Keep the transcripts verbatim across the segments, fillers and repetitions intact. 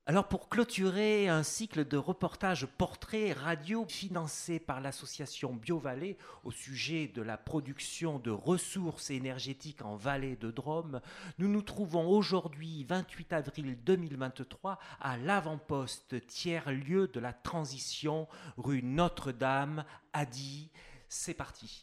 Alors pour clôturer un cycle de reportages portraits radio financé par l'association BioVallée au sujet de la production de ressources énergétiques en vallée de Drôme, nous nous trouvons aujourd'hui vingt-huit avril deux mille vingt-trois à l'avant-poste tiers-lieu de la transition rue Notre-Dame à Die. C'est parti.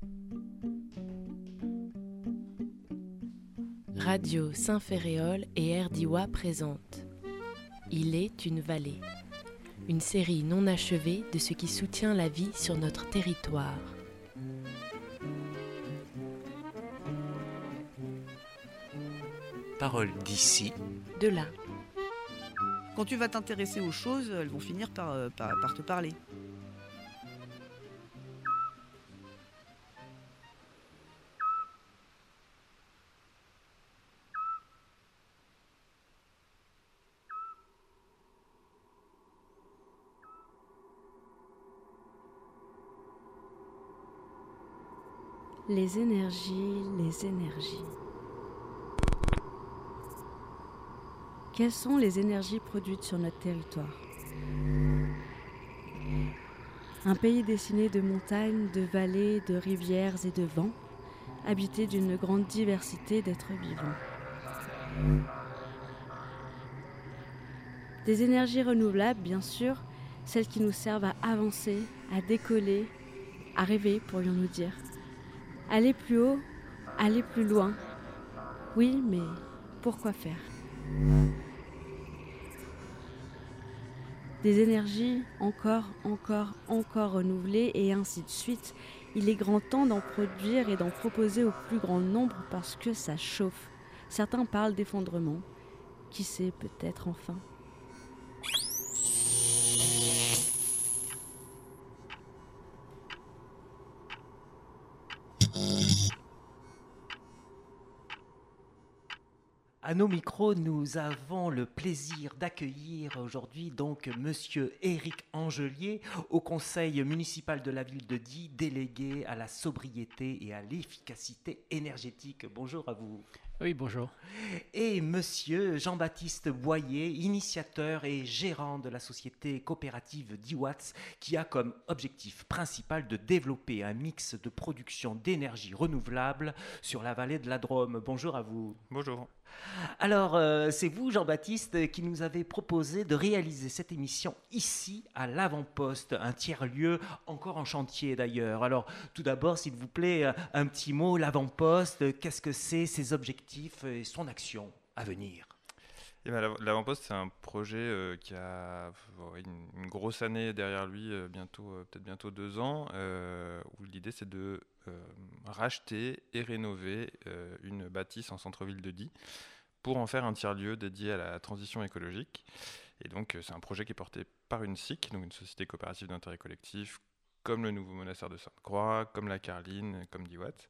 Radio Saint-Ferréol et Erdiwa présentent Il est une vallée, une série non achevée de ce qui soutient la vie sur notre territoire. Parole d'ici, de là. Quand tu vas t'intéresser aux choses, elles vont finir par, euh, par, par te parler. Les énergies, les énergies. Quelles sont les énergies produites sur notre territoire ? Un pays dessiné de montagnes, de vallées, de rivières et de vents, habité d'une grande diversité d'êtres vivants. Des énergies renouvelables, bien sûr, celles qui nous servent à avancer, à décoller, à rêver, pourrions-nous dire. Aller plus haut, aller plus loin. Oui, mais pourquoi faire ? Des énergies encore, encore, encore renouvelées et ainsi de suite. Il est grand temps d'en produire et d'en proposer au plus grand nombre parce que ça chauffe. Certains parlent d'effondrement. Qui sait, peut-être enfin. À nos micros, nous avons le plaisir d'accueillir aujourd'hui donc Monsieur Éric Angelier au conseil municipal de la ville de Die, délégué à la sobriété et à l'efficacité énergétique. Bonjour à vous. Oui, bonjour. Et Monsieur Jean-Baptiste Boyer, initiateur et gérant de la société coopérative DIWATS, qui a comme objectif principal de développer un mix de production d'énergie renouvelable sur la vallée de la Drôme. Bonjour à vous. Bonjour. Alors, euh, c'est vous, Jean-Baptiste, qui nous avez proposé de réaliser cette émission ici, à l'avant-poste, un tiers-lieu encore en chantier d'ailleurs. Alors, tout d'abord, s'il vous plaît, un petit mot, l'avant-poste, qu'est-ce que c'est, ses objectifs et son action à venir ? Eh ben, l'avant-poste, c'est un projet euh, qui a une, une grosse année derrière lui, euh, bientôt, euh, peut-être bientôt deux ans, euh, où l'idée c'est de euh, racheter et rénover euh, une bâtisse en centre-ville de Die pour en faire un tiers-lieu dédié à la transition écologique. Et donc, euh, c'est un projet qui est porté par une S I C, donc une société coopérative d'intérêt collectif, comme le Nouveau Monastère de Sainte-Croix, comme la Carline, comme DIWATS.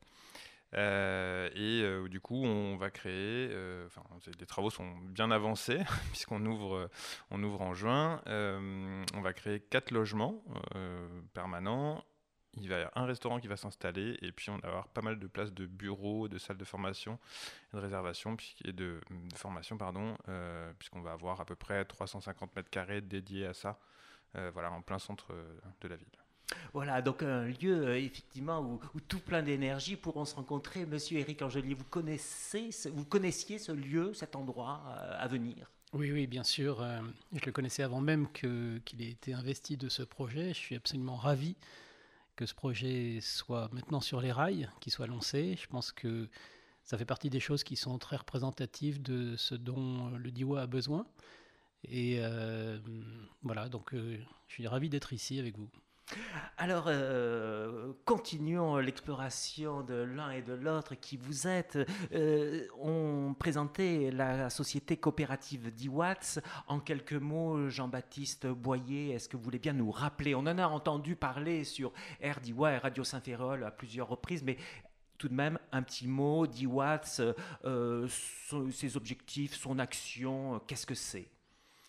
Euh, et euh, du coup on va créer, euh, enfin les travaux sont bien avancés puisqu'on ouvre, euh, on ouvre en juin, euh, on va créer quatre logements euh, permanents, il va y avoir un restaurant qui va s'installer et puis on va avoir pas mal de places de bureaux, de salles de formation et de réservation et de, de formation pardon, euh, puisqu'on va avoir à peu près trois cent cinquante mètres carrés dédiés à ça, euh, voilà, en plein centre de la ville. Voilà, donc un lieu euh, effectivement où, où tout plein d'énergie pourront se rencontrer. Monsieur Éric Angelier, vous connaissez, vous connaissiez ce lieu, cet endroit euh, à venir ? Oui, oui, bien sûr. Euh, je le connaissais avant même que, qu'il ait été investi de ce projet. Je suis absolument ravi que ce projet soit maintenant sur les rails, qu'il soit lancé. Je pense que ça fait partie des choses qui sont très représentatives de ce dont le DIWA a besoin. Et euh, voilà, donc euh, je suis ravi d'être ici avec vous. Alors, euh, continuons l'exploration de l'un et de l'autre qui vous êtes. Euh, on présentait la société coopérative DIWATS. En quelques mots, Jean-Baptiste Boyer, est-ce que vous voulez bien nous rappeler ? On en a entendu parler sur Erdiwa et Radio Saint-Ferréol à plusieurs reprises, mais tout de même, un petit mot, DIWATS, euh, son, ses objectifs, son action, qu'est-ce que c'est ?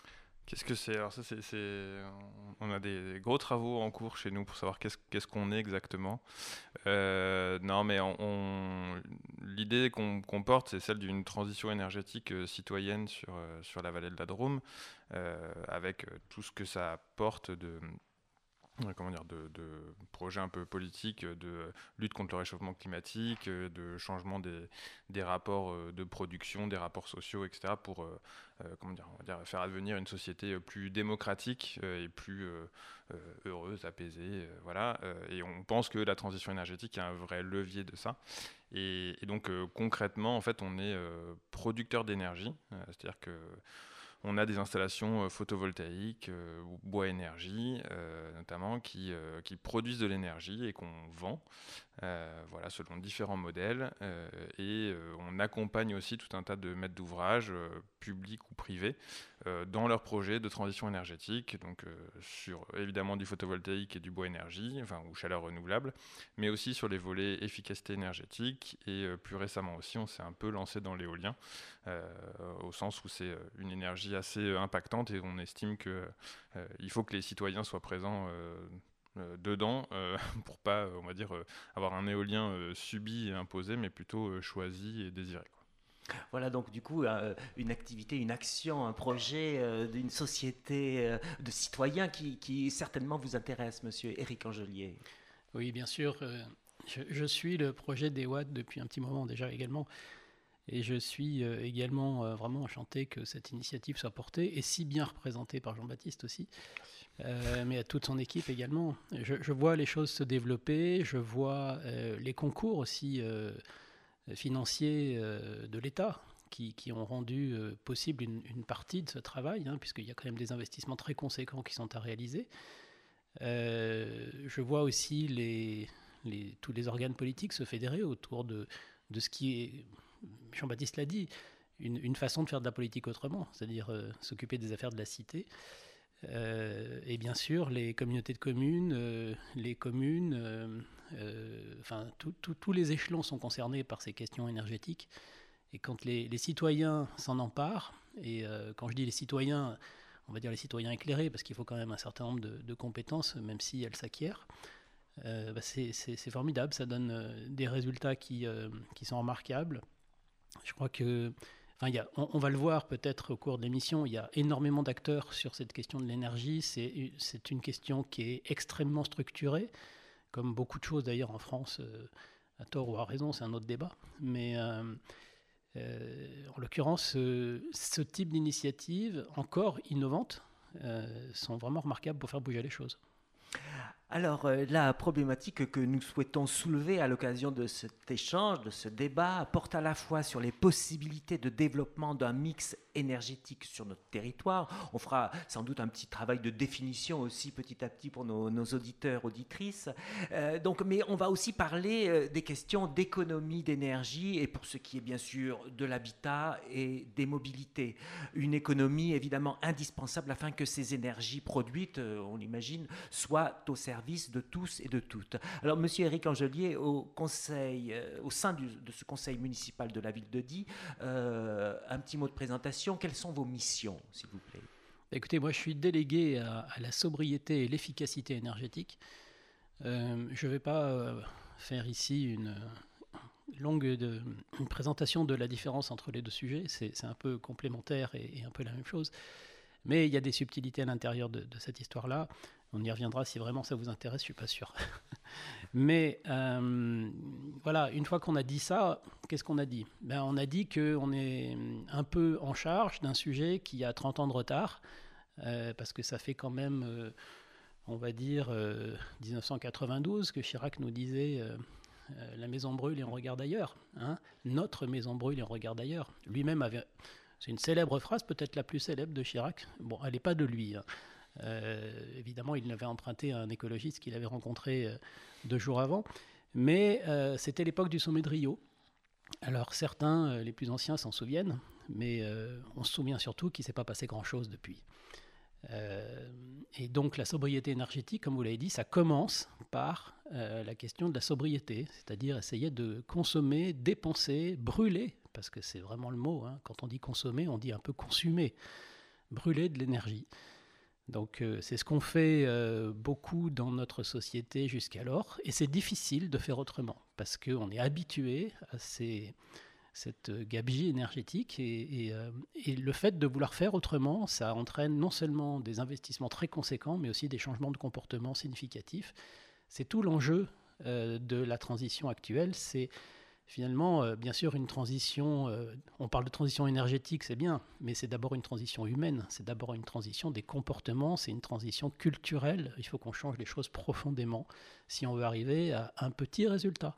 Qu'est-ce que c'est? Alors ça, c'est, c'est, on a des gros travaux en cours chez nous pour savoir qu'est-ce, qu'est-ce qu'on est exactement. Euh, non, mais on, on, l'idée qu'on, qu'on porte, c'est celle d'une transition énergétique euh, citoyenne sur, euh, sur la vallée de la Drôme, euh, avec euh, tout ce que ça apporte de... comment dire, de, de projets un peu politiques, de lutte contre le réchauffement climatique, de changement des, des rapports de production, des rapports sociaux, et cetera, pour euh, comment dire, on va dire, faire advenir une société plus démocratique et plus euh, heureuse, apaisée. Euh, voilà. Et on pense que la transition énergétique est un vrai levier de ça. Et, et donc, euh, concrètement, en fait, on est euh, producteur d'énergie, euh, c'est-à-dire que on a des installations euh, photovoltaïques, euh, bois énergie euh, notamment, qui, euh, qui produisent de l'énergie et qu'on vend euh, voilà, selon différents modèles. Euh, et euh, on accompagne aussi tout un tas de maîtres d'ouvrage, euh, publics ou privés, euh, dans leurs projets de transition énergétique, donc euh, sur évidemment du photovoltaïque et du bois énergie, enfin, ou chaleur renouvelable, mais aussi sur les volets efficacité énergétique. Et euh, plus récemment aussi, on s'est un peu lancé dans l'éolien, euh, au sens où c'est une énergie assez impactante et on estime qu'il euh, faut que les citoyens soient présents euh, euh, dedans euh, pour pas, on va dire, euh, avoir un éolien euh, subi et imposé, mais plutôt euh, choisi et désiré, quoi. Voilà donc du coup euh, une activité, une action, un projet euh, d'une société euh, de citoyens qui, qui certainement vous intéresse, monsieur Éric Angelier. Oui, bien sûr. Euh, je, je suis le projet d'EWAT depuis un petit moment déjà également. Et je suis euh, également euh, vraiment enchanté que cette initiative soit portée et si bien représentée par Jean-Baptiste aussi, euh, mais à toute son équipe également. Je, je vois les choses se développer, je vois euh, les concours aussi euh, financiers euh, de l'État qui, qui ont rendu euh, possible une, une partie de ce travail, hein, puisqu'il y a quand même des investissements très conséquents qui sont à réaliser. Euh, je vois aussi les, les, tous les organes politiques se fédérer autour de, de ce qui est... Jean-Baptiste l'a dit, une, une façon de faire de la politique autrement, c'est-à-dire euh, s'occuper des affaires de la cité. Euh, et bien sûr, les communautés de communes, euh, les communes, euh, euh, enfin, tous les échelons sont concernés par ces questions énergétiques. Et quand les, les citoyens s'en emparent, et euh, quand je dis les citoyens, on va dire les citoyens éclairés, parce qu'il faut quand même un certain nombre de, de compétences, même si elles s'acquièrent, euh, bah c'est, c'est, c'est formidable, ça donne euh, des résultats qui, euh, qui sont remarquables. Je crois que, enfin, il y a, on, on va le voir peut-être au cours de l'émission, il y a énormément d'acteurs sur cette question de l'énergie. C'est, c'est une question qui est extrêmement structurée, comme beaucoup de choses d'ailleurs en France, euh, à tort ou à raison, c'est un autre débat. Mais euh, euh, en l'occurrence, euh, ce type d'initiatives, encore innovantes, euh, sont vraiment remarquables pour faire bouger les choses. Alors, euh, la problématique que nous souhaitons soulever à l'occasion de cet échange, de ce débat, porte à la fois sur les possibilités de développement d'un mix énergétique sur notre territoire. On fera sans doute un petit travail de définition aussi petit à petit pour nos, nos auditeurs, auditrices. Euh, donc, mais on va aussi parler euh, des questions d'économie d'énergie et pour ce qui est bien sûr de l'habitat et des mobilités. Une économie évidemment indispensable afin que ces énergies produites, euh, on l'imagine, soient au service de tous et de toutes. Alors, monsieur Éric Angelier, au, conseil, euh, au sein du, de ce conseil municipal de la ville de Die, euh, un petit mot de présentation. Quelles sont vos missions, s'il vous plaît? Écoutez, moi je suis délégué à, à la sobriété et l'efficacité énergétique. Euh, je ne vais pas euh, faire ici une longue de, une présentation de la différence entre les deux sujets. C'est, c'est un peu complémentaire et, et un peu la même chose. Mais il y a des subtilités à l'intérieur de, de cette histoire-là. On y reviendra si vraiment ça vous intéresse, je ne suis pas sûr. Mais euh, voilà, une fois qu'on a dit ça, qu'est-ce qu'on a dit? Ben, on a dit qu'on est un peu en charge d'un sujet qui a trente ans de retard, euh, parce que ça fait quand même, euh, on va dire, euh, dix-neuf cent quatre-vingt-douze que Chirac nous disait euh, euh, « la maison brûle et on regarde ailleurs hein ». Notre maison brûle et on regarde ailleurs. Lui-même avait... C'est une célèbre phrase, peut-être la plus célèbre de Chirac. Bon, elle n'est pas de lui, hein. Euh, évidemment, il l'avait emprunté à un écologiste qu'il avait rencontré euh, deux jours avant, mais euh, c'était l'époque du sommet de Rio. Alors certains, euh, les plus anciens, s'en souviennent, mais euh, on se souvient surtout qu'il ne s'est pas passé grand-chose depuis. Euh, et donc la sobriété énergétique, comme vous l'avez dit, ça commence par euh, la question de la sobriété, c'est-à-dire essayer de consommer, dépenser, brûler, parce que c'est vraiment le mot, hein. Quand on dit consommer, on dit un peu consumer. brûler de l'énergie. Donc euh, c'est ce qu'on fait euh, beaucoup dans notre société jusqu'alors, et c'est difficile de faire autrement, parce qu'on est habitué à ces, cette gabegie énergétique, et, et, euh, et le fait de vouloir faire autrement, ça entraîne non seulement des investissements très conséquents, mais aussi des changements de comportement significatifs. C'est tout l'enjeu euh, de la transition actuelle, c'est finalement, euh, bien sûr, une transition, euh, on parle de transition énergétique, c'est bien, mais c'est d'abord une transition humaine, c'est d'abord une transition des comportements, c'est une transition culturelle. Il faut qu'on change les choses profondément si on veut arriver à un petit résultat.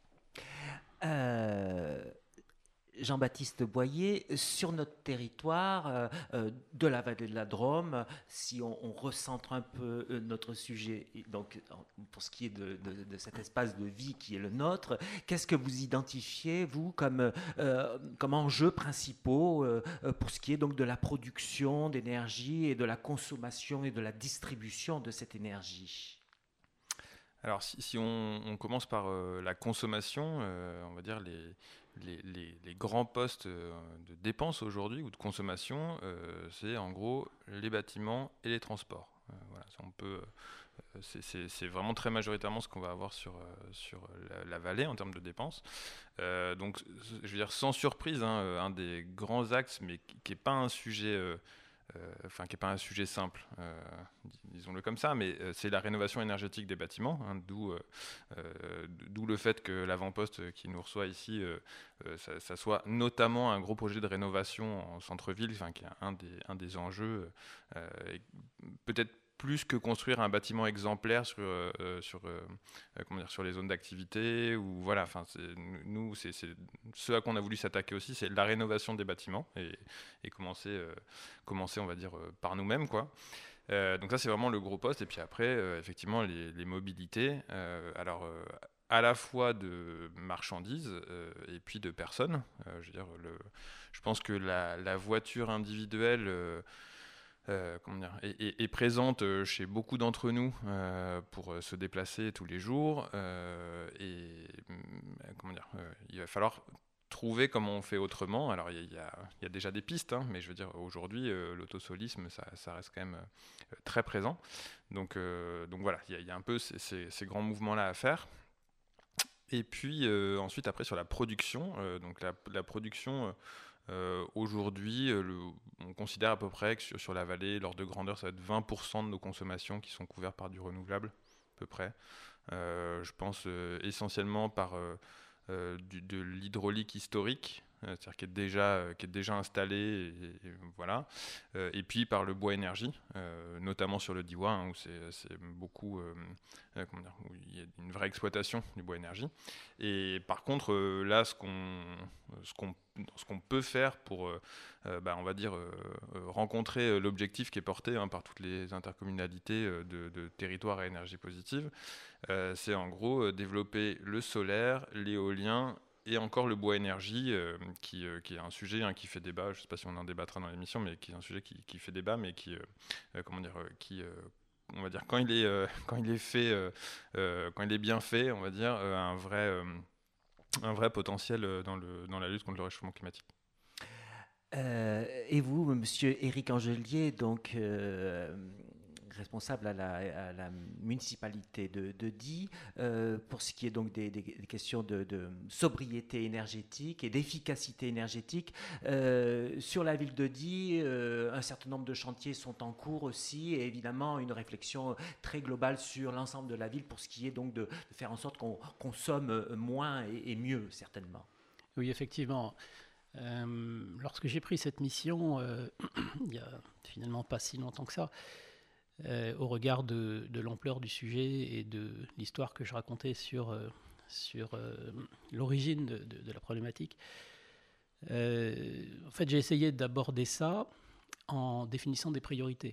Euh... Jean-Baptiste Boyer, sur notre territoire euh, euh, de la vallée de la Drôme, si on, on recentre un peu euh, notre sujet, donc pour ce qui est de, de, de cet espace de vie qui est le nôtre, qu'est-ce que vous identifiez, vous, comme, euh, comme enjeux principaux euh, pour ce qui est donc de la production d'énergie et de la consommation et de la distribution de cette énergie ? Alors, si, si on, on commence par euh, la consommation, euh, on va dire les, les, les, les grands postes euh, de dépenses aujourd'hui ou de consommation, euh, c'est en gros les bâtiments et les transports. Euh, voilà, on peut, euh, c'est, c'est, c'est vraiment très majoritairement ce qu'on va avoir sur, euh, sur la, la vallée en termes de dépenses. Euh, donc, je veux dire, sans surprise, hein, un des grands axes, mais qui n'est pas un sujet... Euh, Euh, enfin qui n'est pas un sujet simple, euh, disons-le comme ça, mais euh, c'est la rénovation énergétique des bâtiments, hein, d'où, euh, euh, d'où le fait que l'avant-poste qui nous reçoit ici, euh, euh, ça, ça soit notamment un gros projet de rénovation en centre-ville, enfin, qui est un des, un des enjeux, euh, et peut-être plus que construire un bâtiment exemplaire sur, euh, sur, euh, comment dire, sur les zones d'activité. Ou, voilà, c'est, nous, c'est, c'est ce à quoi on a voulu s'attaquer aussi, c'est la rénovation des bâtiments et, et commencer, euh, commencer, on va dire, euh, par nous-mêmes, quoi. Euh, donc ça, c'est vraiment le gros poste. Et puis après, euh, effectivement, les, les mobilités. Euh, alors, euh, à la fois de marchandises euh, et puis de personnes. Euh, je veux dire, le, je pense que la, la voiture individuelle... Euh, Euh, comment dire, est, est, est présente chez beaucoup d'entre nous euh, pour se déplacer tous les jours euh, et euh, comment dire, euh, il va falloir trouver comment on fait autrement. Alors il y, y, y a déjà des pistes, hein, mais je veux dire aujourd'hui euh, l'autosolisme ça, ça reste quand même euh, très présent. Donc, euh, donc voilà, il y, y a un peu ces, ces, ces grands mouvements là à faire. Et puis euh, ensuite après sur la production, euh, donc la, la production. Euh, Euh, aujourd'hui, euh, le, on considère à peu près que sur, sur la vallée, l'ordre de grandeur, ça va être vingt pour cent de nos consommations qui sont couvertes par du renouvelable, à peu près. Euh, je pense euh, essentiellement par euh, euh, du, de l'hydraulique historique, euh, c'est-à-dire qui est déjà, euh, qui est déjà installée, et, et, voilà. Euh, et puis par le bois énergie, euh, notamment sur le Diois, hein, où c'est, c'est beaucoup, euh, euh, comment dire, où il y a une vraie exploitation du bois énergie. Et par contre, euh, là, ce qu'on, ce qu'on ce qu'on peut faire pour, euh, euh, bah, on va dire, euh, rencontrer l'objectif qui est porté hein, par toutes les intercommunalités euh, de, de territoires à énergie positive, euh, c'est en gros euh, développer le solaire, l'éolien et encore le bois énergie, euh, qui, euh, qui est un sujet hein, qui fait débat. Je ne sais pas si on en débattra dans l'émission, mais qui est un sujet qui, qui fait débat, mais qui, euh, comment dire, qui euh, on va dire, quand il est, euh, quand il est fait, euh, euh, quand il est bien fait, on va dire, euh, un vrai... Euh, un vrai potentiel dans, le, dans la lutte contre le réchauffement climatique. Euh, et vous, monsieur Éric Angelier, donc euh, responsable à la, à la municipalité de, de Die, euh, pour ce qui est donc des, des, des questions de, de sobriété énergétique et d'efficacité énergétique, euh, sur la ville de Die, euh, un certain nombre de chantiers sont en cours aussi, et évidemment une réflexion très globale sur l'ensemble de la ville pour ce qui est donc de, de faire en sorte qu'on consomme moins et, et mieux, certainement. Oui, effectivement. Euh, lorsque j'ai pris cette mission, euh, il n'y a finalement pas si longtemps que ça, euh, au regard de, de l'ampleur du sujet et de l'histoire que je racontais sur, euh, sur euh, l'origine de, de, de la problématique, euh, en fait j'ai essayé d'aborder ça en définissant des priorités.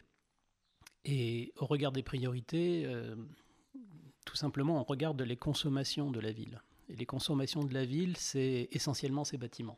Et au regard des priorités, euh, tout simplement on regarde les consommations de la ville. Et les consommations de la ville, c'est essentiellement ces bâtiments.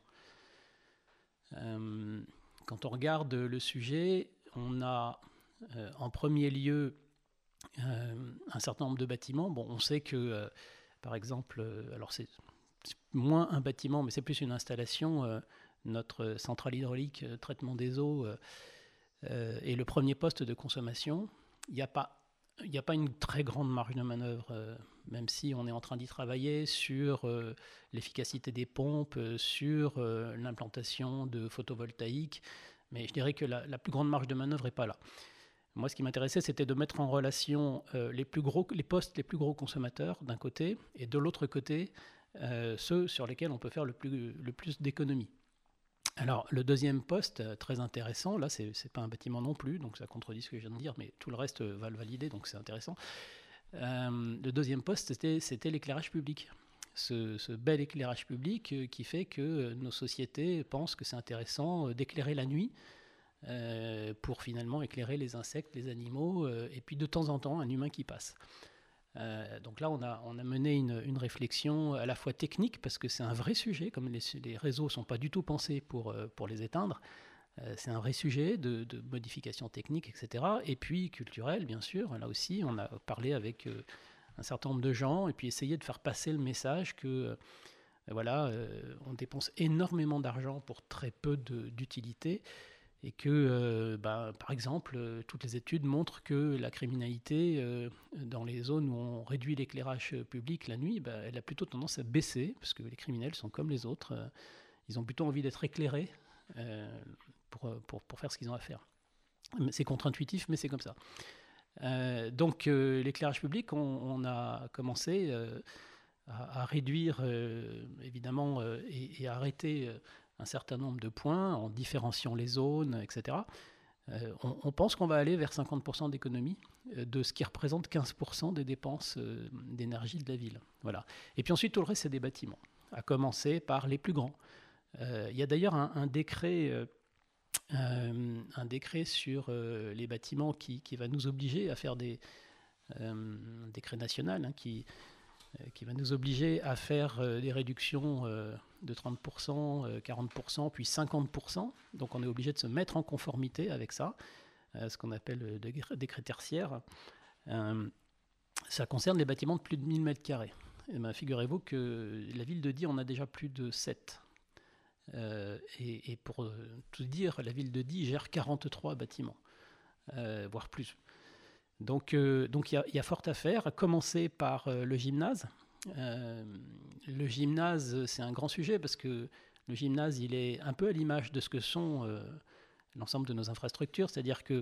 Euh, quand on regarde le sujet, on a euh, en premier lieu euh, un certain nombre de bâtiments. Bon, on sait que, euh, par exemple, euh, alors c'est moins un bâtiment, mais c'est plus une installation. Euh, notre centrale hydraulique, euh, traitement des eaux, euh, Euh, et le premier poste de consommation, il n'y a pas, il n'y a pas une très grande marge de manœuvre, euh, même si on est en train d'y travailler sur euh, l'efficacité des pompes, euh, sur euh, l'implantation de photovoltaïque. Mais je dirais que la, la plus grande marge de manœuvre n'est pas là. Moi, ce qui m'intéressait, c'était de mettre en relation euh, les, plus gros, les postes les plus gros consommateurs d'un côté, et de l'autre côté, euh, ceux sur lesquels on peut faire le plus, le plus d'économies. Alors, le deuxième poste, euh, très intéressant, là, c'est, c'est pas un bâtiment non plus, donc ça contredit ce que je viens de dire, mais tout le reste euh, va le valider, donc c'est intéressant. Euh, le deuxième poste, c'était, c'était l'éclairage public. Ce, ce bel éclairage public euh, qui fait que euh, nos sociétés pensent que c'est intéressant euh, d'éclairer la nuit euh, pour finalement éclairer les insectes, les animaux, euh, et puis de temps en temps, un humain qui passe. Euh, donc là, on a, on a mené une, une réflexion à la fois technique, parce que c'est un vrai sujet, comme les, les réseaux ne sont pas du tout pensés pour, euh, pour les éteindre, euh, c'est un vrai sujet de, de modification technique, et cetera. Et puis culturel, bien sûr, là aussi, on a parlé avec euh, un certain nombre de gens, et puis essayé de faire passer le message que, euh, voilà, euh, on dépense énormément d'argent pour très peu de, d'utilité, et que, euh, bah, par exemple, euh, toutes les études montrent que la criminalité, euh, dans les zones où on réduit l'éclairage public la nuit, bah, elle a plutôt tendance à baisser, parce que les criminels sont comme les autres, euh, ils ont plutôt envie d'être éclairés euh, pour, pour, pour faire ce qu'ils ont à faire. C'est contre-intuitif, mais c'est comme ça. Euh, donc, euh, l'éclairage public, on, on a commencé euh, à, à réduire, euh, évidemment, euh, et, et à arrêter... Euh, un certain nombre de points en différenciant les zones, et cetera. Euh, on, on pense qu'on va aller vers cinquante pour cent d'économie euh, de ce qui représente quinze pour cent des dépenses euh, d'énergie de la ville. Voilà. Et puis ensuite, tout le reste, c'est des bâtiments, à commencer par les plus grands. Euh, il y a d'ailleurs un, un décret... Euh, euh, un décret sur euh, les bâtiments qui, qui va nous obliger à faire des... Euh, un décret national hein, qui... qui va nous obliger à faire euh, des réductions euh, de trente pour cent, euh, quarante pour cent, puis cinquante pour cent. Donc on est obligé de se mettre en conformité avec ça, euh, ce qu'on appelle le décret, décret tertiaire. Euh, ça concerne les bâtiments de plus de mille mètres carrés. Et ben, figurez-vous que la ville de Die en a déjà plus de sept. Euh, et, et pour euh, tout dire, la ville de Die gère quarante-trois bâtiments, euh, voire plus. Donc il euh, donc y, y a fort à faire, à commencer par euh, le gymnase. Euh, le gymnase, c'est un grand sujet parce que le gymnase, il est un peu à l'image de ce que sont euh, l'ensemble de nos infrastructures, c'est-à-dire qu'on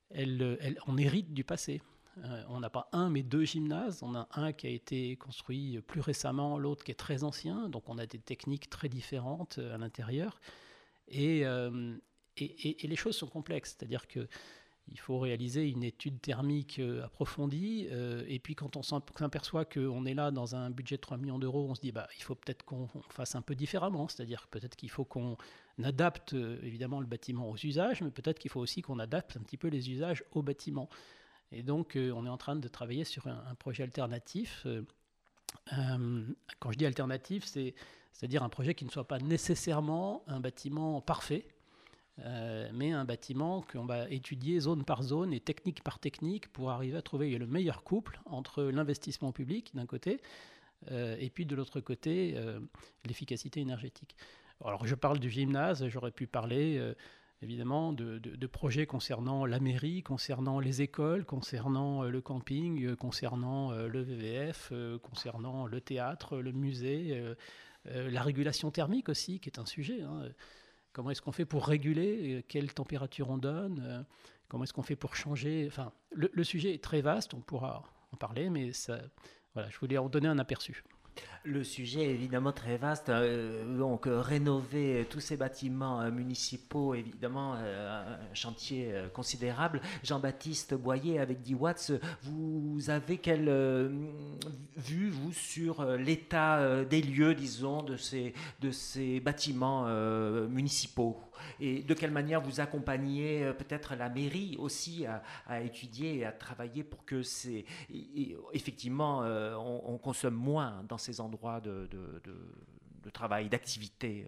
hérite du passé. Euh, on n'a pas un, mais deux gymnases. On a un qui a été construit plus récemment, l'autre qui est très ancien, donc on a des techniques très différentes à l'intérieur. Et, euh, et, et, et les choses sont complexes, c'est-à-dire que il faut réaliser une étude thermique euh, approfondie. Euh, et puis, quand on s'aperçoit qu'on est là dans un budget de trois millions d'euros, on se dit bah, il faut peut-être qu'on fasse un peu différemment. C'est-à-dire peut-être qu'il faut qu'on adapte euh, évidemment le bâtiment aux usages, mais peut-être qu'il faut aussi qu'on adapte un petit peu les usages au bâtiment. Et donc, euh, on est en train de travailler sur un, un projet alternatif. Euh, euh, quand je dis alternatif, c'est, c'est-à-dire un projet qui ne soit pas nécessairement un bâtiment parfait, Euh, mais un bâtiment qu'on va étudier zone par zone et technique par technique pour arriver à trouver le meilleur couple entre l'investissement public d'un côté euh, et puis de l'autre côté euh, l'efficacité énergétique. Alors je parle du gymnase, j'aurais pu parler euh, évidemment de, de, de projets concernant la mairie, concernant les écoles, concernant euh, le camping, euh, concernant euh, le V V F, euh, concernant le théâtre, le musée, euh, euh, la régulation thermique aussi qui est un sujet, hein. Comment est-ce qu'on fait pour réguler? Quelle température on donne? Comment est-ce qu'on fait pour changer? Enfin, le, le sujet est très vaste, on pourra en parler, mais ça, voilà, je voulais en donner un aperçu. Le sujet est évidemment très vaste. Euh, donc, euh, rénover tous ces bâtiments euh, municipaux, évidemment, euh, un chantier euh, considérable. Jean-Baptiste Boyer, avec Die Watts, vous avez quelle euh, vue, vous, sur euh, l'état euh, des lieux, disons, de ces, de ces bâtiments euh, municipaux? Et de quelle manière vous accompagnez euh, peut-être la mairie aussi à, à étudier et à travailler pour que c'est, et, et, effectivement, euh, on, on consomme moins dans ces endroits de, de, de, de travail, d'activité?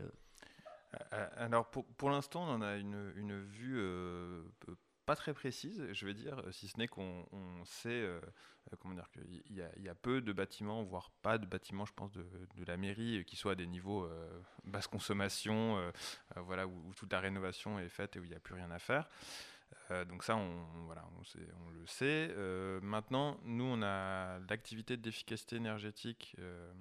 Alors pour, pour l'instant, on en a une, une vue euh, pas très précise, je vais dire, si ce n'est qu'on on sait euh, comment dire, qu'il y a, il y a peu de bâtiments, voire pas de bâtiments, je pense, de, de la mairie qui soient à des niveaux euh, basse consommation, euh, euh, voilà, où, où toute la rénovation est faite et où il n'y a plus rien à faire. Euh, donc ça, on, voilà, on, sait, on le sait. Euh, maintenant, nous, on a l'activité d'efficacité énergétique euh,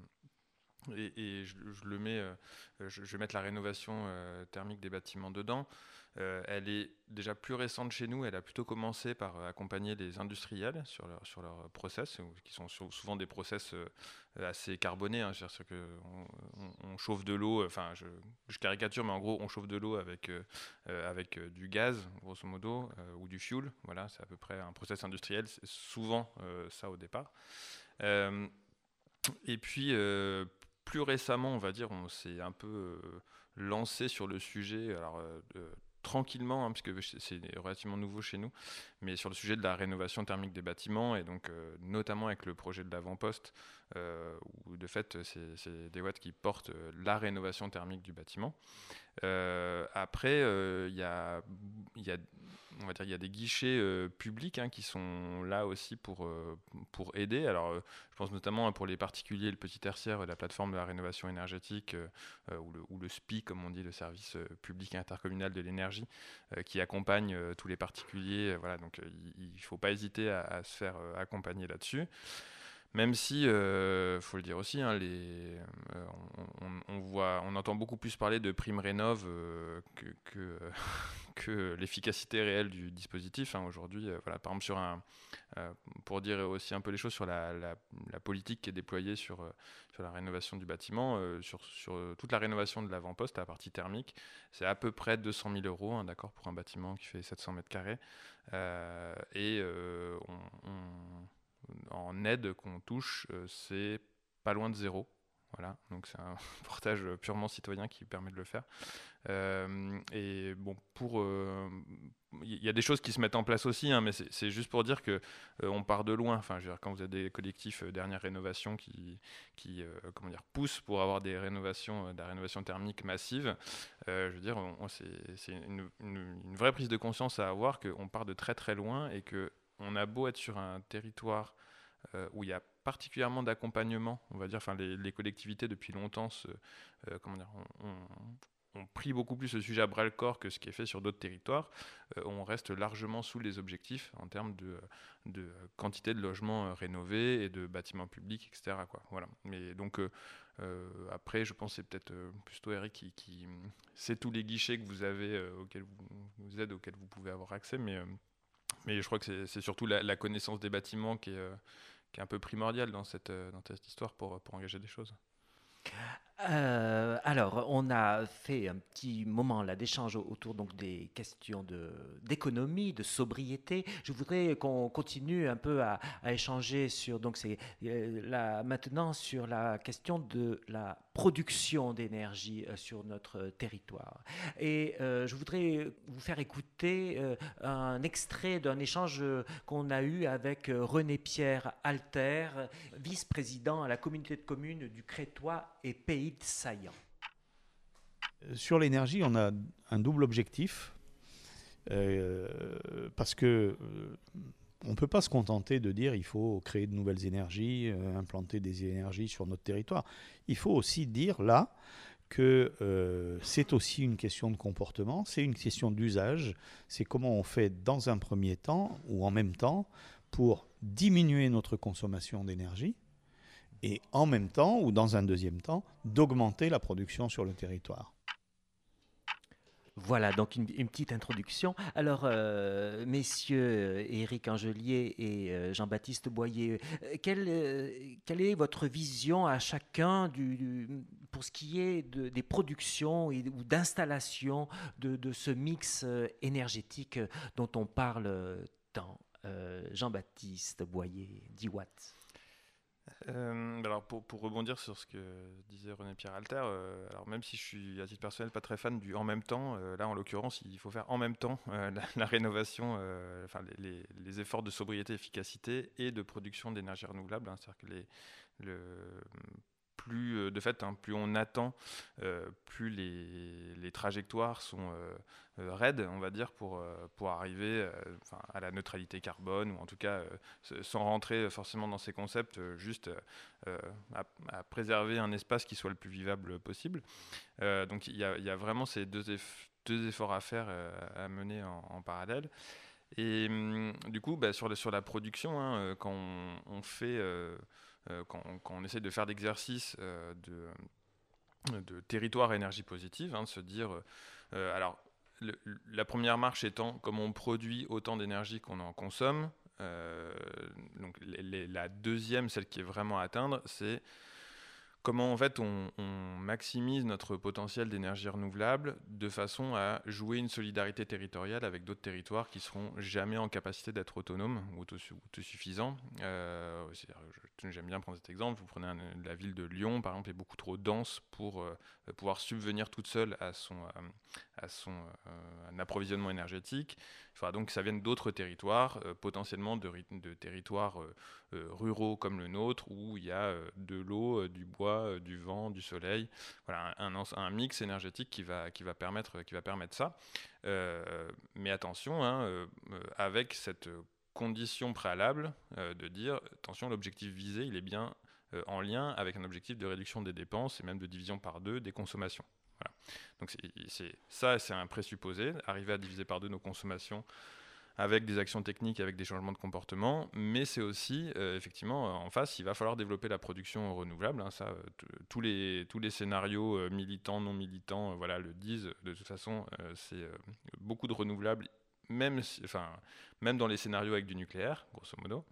et, et je, je le mets, euh, je, je vais mettre la rénovation euh, thermique des bâtiments dedans. Euh, elle est déjà plus récente chez nous. Elle a plutôt commencé par euh, accompagner les industriels sur leur, sur leur process, qui sont souvent des process euh, assez carbonés. Hein, c'est-à-dire qu'on on, on chauffe de l'eau, enfin je, je caricature, mais en gros on chauffe de l'eau avec, euh, avec euh, du gaz, grosso modo, euh, ou du fuel. Voilà, c'est à peu près un process industriel. C'est souvent euh, ça au départ. Euh, et puis euh, plus récemment, on va dire, on s'est un peu euh, lancé sur le sujet. Alors euh, de, tranquillement, hein, puisque c'est relativement nouveau chez nous, mais sur le sujet de la rénovation thermique des bâtiments, et donc euh, notamment avec le projet de l'avant-poste, euh, où de fait c'est Dewatt qui porte euh, la rénovation thermique du bâtiment. Euh, après, il euh, y, a, y, a, on va dire, y a des guichets euh, publics hein, qui sont là aussi pour, euh, pour aider. Alors, euh, je pense notamment hein, pour les particuliers, le petit tertiaire, la plateforme de la rénovation énergétique, euh, ou, le, ou le S P I, comme on dit, le service euh, public intercommunal de l'énergie, euh, qui accompagne euh, tous les particuliers. Euh, voilà, donc il ne faut pas hésiter à, à se faire euh, accompagner là-dessus. Même si, il euh, faut le dire aussi, hein, les, euh, on, on, on, voit, on entend beaucoup plus parler de prime rénov euh, que, que, euh, que l'efficacité réelle du dispositif. Hein, aujourd'hui, euh, voilà, par exemple, sur un, euh, pour dire aussi un peu les choses sur la, la, la politique qui est déployée sur, euh, sur la rénovation du bâtiment, euh, sur, sur toute la rénovation de l'avant-poste, la partie thermique, c'est à peu près deux cent mille euros, hein, d'accord, pour un bâtiment qui fait sept cents mètres carrés. Euh, et euh, on, on en aide qu'on touche, euh, c'est pas loin de zéro. Voilà, donc c'est un portage purement citoyen qui permet de le faire. Euh, et bon, pour, il euh, y a des choses qui se mettent en place aussi, hein, mais c'est juste pour dire que euh, on part de loin. Enfin, je veux dire, quand vous avez des collectifs euh, dernière rénovation qui, qui euh, comment dire, poussent pour avoir des rénovations, euh, de la rénovation thermique massive, euh, je veux dire, c'est une, une, une vraie prise de conscience à avoir qu'on part de très très loin et que on a beau être sur un territoire euh, où il y a particulièrement d'accompagnement, on va dire, enfin les, les collectivités depuis longtemps, se, euh, comment dire, on, on, on pris beaucoup plus le sujet à bras le corps que ce qui est fait sur d'autres territoires. Euh, on reste largement sous les objectifs en termes de, de quantité de logements euh, rénovés et de bâtiments publics, et cetera quoi. Voilà. Mais donc euh, euh, après, je pense que c'est peut-être euh, plutôt Eric qui, qui sait tous les guichets que vous avez, euh, auxquels vous, vous aides, auxquels vous pouvez avoir accès, mais euh, Mais je crois que c'est surtout la, la connaissance des bâtiments qui est, euh, qui est un peu primordiale dans cette, euh, dans cette histoire pour, pour engager des choses. Euh, alors, on a fait un petit moment là d'échange autour donc des questions de d'économie, de sobriété. Je voudrais qu'on continue un peu à, à échanger sur donc c'est euh, là maintenant sur la question de la production d'énergie euh, sur notre territoire. Et euh, je voudrais vous faire écouter euh, un extrait d'un échange qu'on a eu avec René-Pierre Alter, vice-président à la communauté de communes du Crétois et Pays de Saillant. Sur l'énergie, on a un double objectif, euh, parce que euh, on ne peut pas se contenter de dire il faut créer de nouvelles énergies, euh, implanter des énergies sur notre territoire. Il faut aussi dire là que euh, c'est aussi une question de comportement, c'est une question d'usage, c'est comment on fait dans un premier temps ou en même temps pour diminuer notre consommation d'énergie et en même temps ou dans un deuxième temps d'augmenter la production sur le territoire. Voilà, donc une, une petite introduction. Alors, euh, messieurs Éric Angelier et euh, Jean-Baptiste Boyer, euh, quelle, euh, quelle est votre vision à chacun du, du, pour ce qui est de, des productions et, ou d'installations de, de ce mix euh, énergétique dont on parle tant? euh, Jean-Baptiste Boyer, Dewatt. Euh, alors pour, pour rebondir sur ce que disait René-Pierre Alter, euh, alors même si je suis à titre personnel pas très fan du en même temps, euh, là en l'occurrence il faut faire en même temps euh, la, la rénovation, euh, enfin les, les, les efforts de sobriété, efficacité et de production d'énergie renouvelable, hein, c'est-à-dire que les, le, plus, de fait, hein, plus on attend, euh, plus les, les trajectoires sont euh, euh, raides, on va dire, pour, euh, pour arriver euh, à la neutralité carbone, ou en tout cas, euh, sans rentrer forcément dans ces concepts, euh, juste euh, à, à préserver un espace qui soit le plus vivable possible. Euh, donc il y, y a vraiment ces deux, eff- deux efforts à faire, euh, à mener en, en parallèle. Et hum, du coup, bah, sur, le, sur la production, hein, quand on, on fait... Euh, Euh, quand, quand on essaie de faire l'exercice euh, de, de territoire à énergie positive, hein, de se dire, euh, alors le, la première marche étant comment on produit autant d'énergie qu'on en consomme. Euh, donc les, les, la deuxième, celle qui est vraiment à atteindre, c'est comment en fait on, on maximise notre potentiel d'énergie renouvelable de façon à jouer une solidarité territoriale avec d'autres territoires qui seront jamais en capacité d'être autonomes ou autosuffisants. Euh, j'aime bien prendre cet exemple. Vous prenez un, la ville de Lyon, par exemple, est beaucoup trop dense pour euh, pouvoir subvenir toute seule à son, à son euh, un approvisionnement énergétique. Il faudra donc que ça vienne d'autres territoires, euh, potentiellement de, de territoires euh, euh, ruraux comme le nôtre, où il y a euh, de l'eau, euh, du bois, euh, du vent, du soleil. Voilà, un, un, un mix énergétique qui va, qui va, permettre, qui va permettre ça. Euh, mais attention, hein, euh, avec cette condition préalable euh, de dire, attention, l'objectif visé, il est bien euh, en lien avec un objectif de réduction des dépenses et même de division par deux des consommations. Voilà. Donc c'est, c'est, ça, c'est un présupposé, arriver à diviser par deux nos consommations avec des actions techniques, avec des changements de comportement, mais c'est aussi, euh, effectivement, en face, il va falloir développer la production renouvelable. Hein, ça, euh, t- tous, les, tous les scénarios euh, militants, non militants, euh, voilà, le disent. De toute façon, euh, c'est euh, beaucoup de renouvelables, même, si, enfin, même dans les scénarios avec du nucléaire, grosso modo.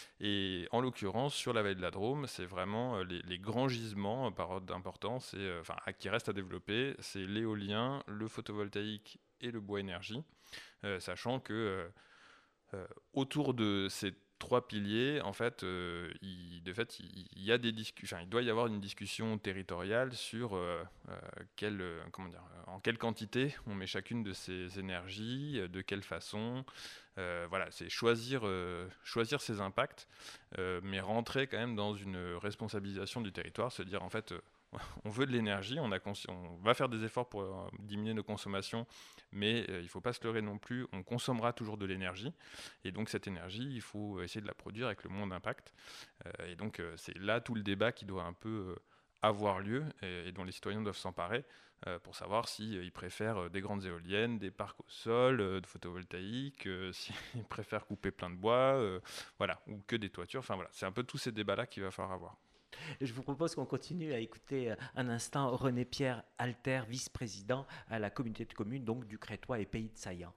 Et en l'occurrence, sur la vallée de la Drôme, c'est vraiment euh, les, les grands gisements, euh, par ordre d'importance, et, euh, enfin, qui restent à développer, c'est l'éolien, le photovoltaïque et le bois énergie. Euh, sachant que euh, euh, autour de ces trois piliers, en fait, euh, il, de fait, il, il y a des discussions. Il doit y avoir une discussion territoriale sur euh, euh, quelle, euh, comment dire, en quelle quantité on met chacune de ces énergies, de quelle façon. Euh, voilà, c'est choisir, euh, choisir ses impacts, euh, mais rentrer quand même dans une responsabilisation du territoire, se dire en fait. Euh, on veut de l'énergie, on, a consci- on va faire des efforts pour euh, diminuer nos consommations, mais euh, il ne faut pas se leurrer non plus, on consommera toujours de l'énergie, et donc cette énergie, il faut essayer de la produire avec le moins d'impact. Euh, et donc euh, c'est là tout le débat qui doit un peu euh, avoir lieu, et, et dont les citoyens doivent s'emparer, euh, pour savoir s'ils si, euh, préfèrent euh, des grandes éoliennes, des parcs au sol, euh, de photovoltaïque, euh, s'ils préfèrent couper plein de bois, euh, voilà, ou que des toitures, enfin voilà, c'est un peu tous ces débats-là qu'il va falloir avoir. Je vous propose qu'on continue à écouter un instant René-Pierre Alter, vice-président à la communauté de communes donc du Crétois et Pays de Saillant.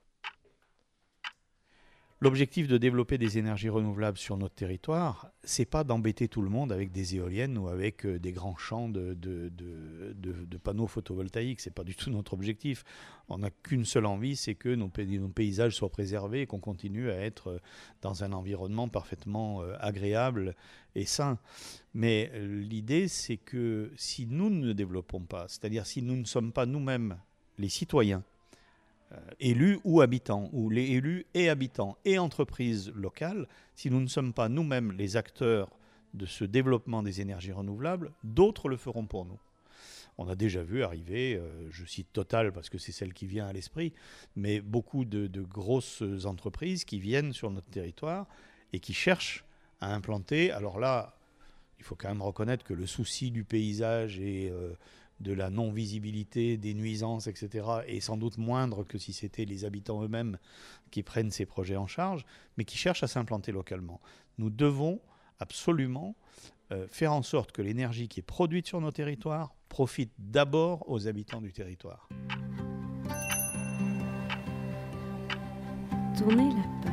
L'objectif de développer des énergies renouvelables sur notre territoire, c'est pas d'embêter tout le monde avec des éoliennes ou avec des grands champs de, de, de, de, de panneaux photovoltaïques. C'est pas du tout notre objectif. On n'a qu'une seule envie, c'est que nos, nos paysages soient préservés et qu'on continue à être dans un environnement parfaitement agréable et sain. Mais l'idée, c'est que si nous ne développons pas, c'est-à-dire si nous ne sommes pas nous-mêmes les citoyens, Euh, élus ou habitants, ou les élus et habitants et entreprises locales, si nous ne sommes pas nous-mêmes les acteurs de ce développement des énergies renouvelables, d'autres le feront pour nous. On a déjà vu arriver, euh, je cite Total parce que c'est celle qui vient à l'esprit, mais beaucoup de, de grosses entreprises qui viennent sur notre territoire et qui cherchent à implanter. Alors là, il faut quand même reconnaître que le souci du paysage et euh, de la non-visibilité, des nuisances, et cetera, est sans doute moindre que si c'était les habitants eux-mêmes qui prennent ces projets en charge, mais qui cherchent à s'implanter localement. Nous devons absolument euh, faire en sorte que l'énergie qui est produite sur nos territoires profite d'abord aux habitants du territoire. Tournez la page.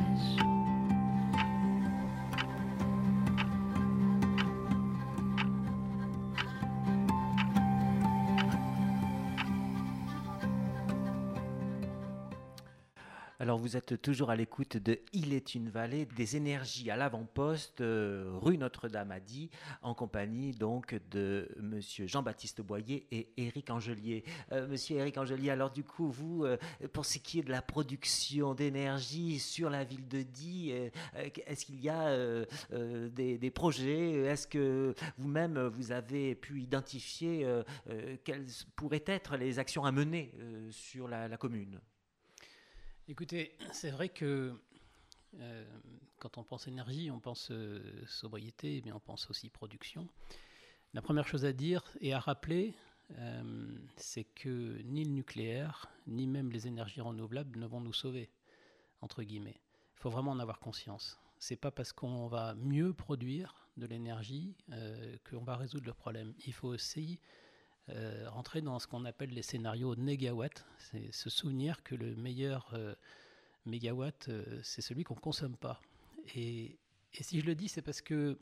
Alors vous êtes toujours à l'écoute de Il est une vallée, des énergies à l'avant-poste, euh, rue Notre-Dame à Die, en compagnie donc de monsieur Jean-Baptiste Boyer et Éric Angelier. Euh, monsieur Éric Angelier, alors du coup, vous, euh, pour ce qui est de la production d'énergie sur la ville de Die, euh, est-ce qu'il y a euh, euh, des, des projets? Est-ce que vous-même, vous avez pu identifier euh, euh, quelles pourraient être les actions à mener euh, sur la, la commune? Écoutez, c'est vrai que euh, quand on pense énergie, on pense euh, sobriété, mais on pense aussi production. La première chose à dire et à rappeler, euh, c'est que ni le nucléaire, ni même les énergies renouvelables ne vont nous sauver, entre guillemets. Il faut vraiment en avoir conscience. C'est pas parce qu'on va mieux produire de l'énergie euh, qu'on va résoudre le problème. Il faut aussi Euh, rentrer dans ce qu'on appelle les scénarios négawatts, c'est se souvenir que le meilleur euh, mégawatt, euh, c'est celui qu'on ne consomme pas. Et, et si je le dis, c'est parce qu'il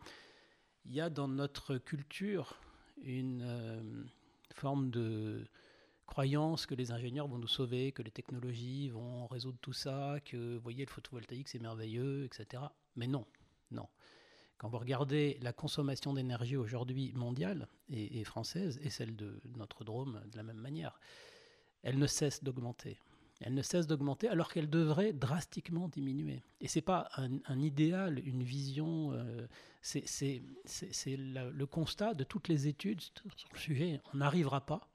y a dans notre culture une euh, forme de croyance que les ingénieurs vont nous sauver, que les technologies vont résoudre tout ça, que, vous voyez, le photovoltaïque, c'est merveilleux, et cetera. Mais non, non. Quand vous regardez la consommation d'énergie aujourd'hui mondiale et, et française, et celle de notre Drôme de la même manière, elle ne cesse d'augmenter. Elle ne cesse d'augmenter alors qu'elle devrait drastiquement diminuer. Et ce n'est pas un, un idéal, une vision, euh, c'est, c'est, c'est, c'est la, le constat de toutes les études sur le sujet. On n'arrivera pas,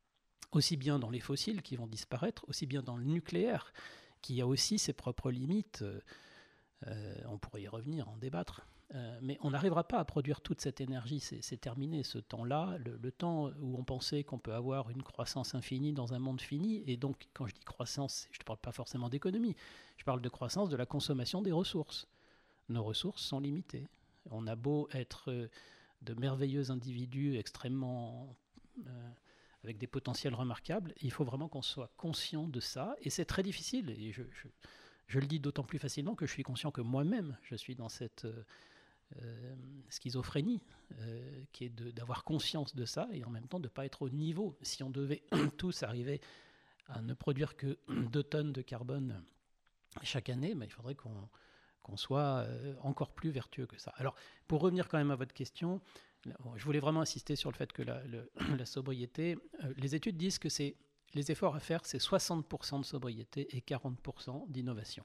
aussi bien dans les fossiles qui vont disparaître, aussi bien dans le nucléaire, qui a aussi ses propres limites. Euh, on pourrait y revenir, en débattre. Euh, mais on n'arrivera pas à produire toute cette énergie, c'est, c'est terminé ce temps-là, le, le temps où on pensait qu'on peut avoir une croissance infinie dans un monde fini, et donc quand je dis croissance, je ne parle pas forcément d'économie, je parle de croissance de la consommation des ressources. Nos ressources sont limitées. On a beau être de merveilleux individus extrêmement... Euh, avec des potentiels remarquables, il faut vraiment qu'on soit conscient de ça, et c'est très difficile, et je, je, je le dis d'autant plus facilement que je suis conscient que moi-même, je suis dans cette... Euh, Euh, schizophrénie, euh, qui est de, d'avoir conscience de ça et en même temps de ne pas être au niveau. Si on devait tous arriver à ne produire que deux tonnes de carbone chaque année, ben, il faudrait qu'on, qu'on soit euh, encore plus vertueux que ça. Alors, pour revenir quand même à votre question, bon, je voulais vraiment insister sur le fait que la, le, la sobriété, euh, les études disent que c'est, les efforts à faire, c'est soixante pour cent de sobriété et quarante pour cent d'innovation.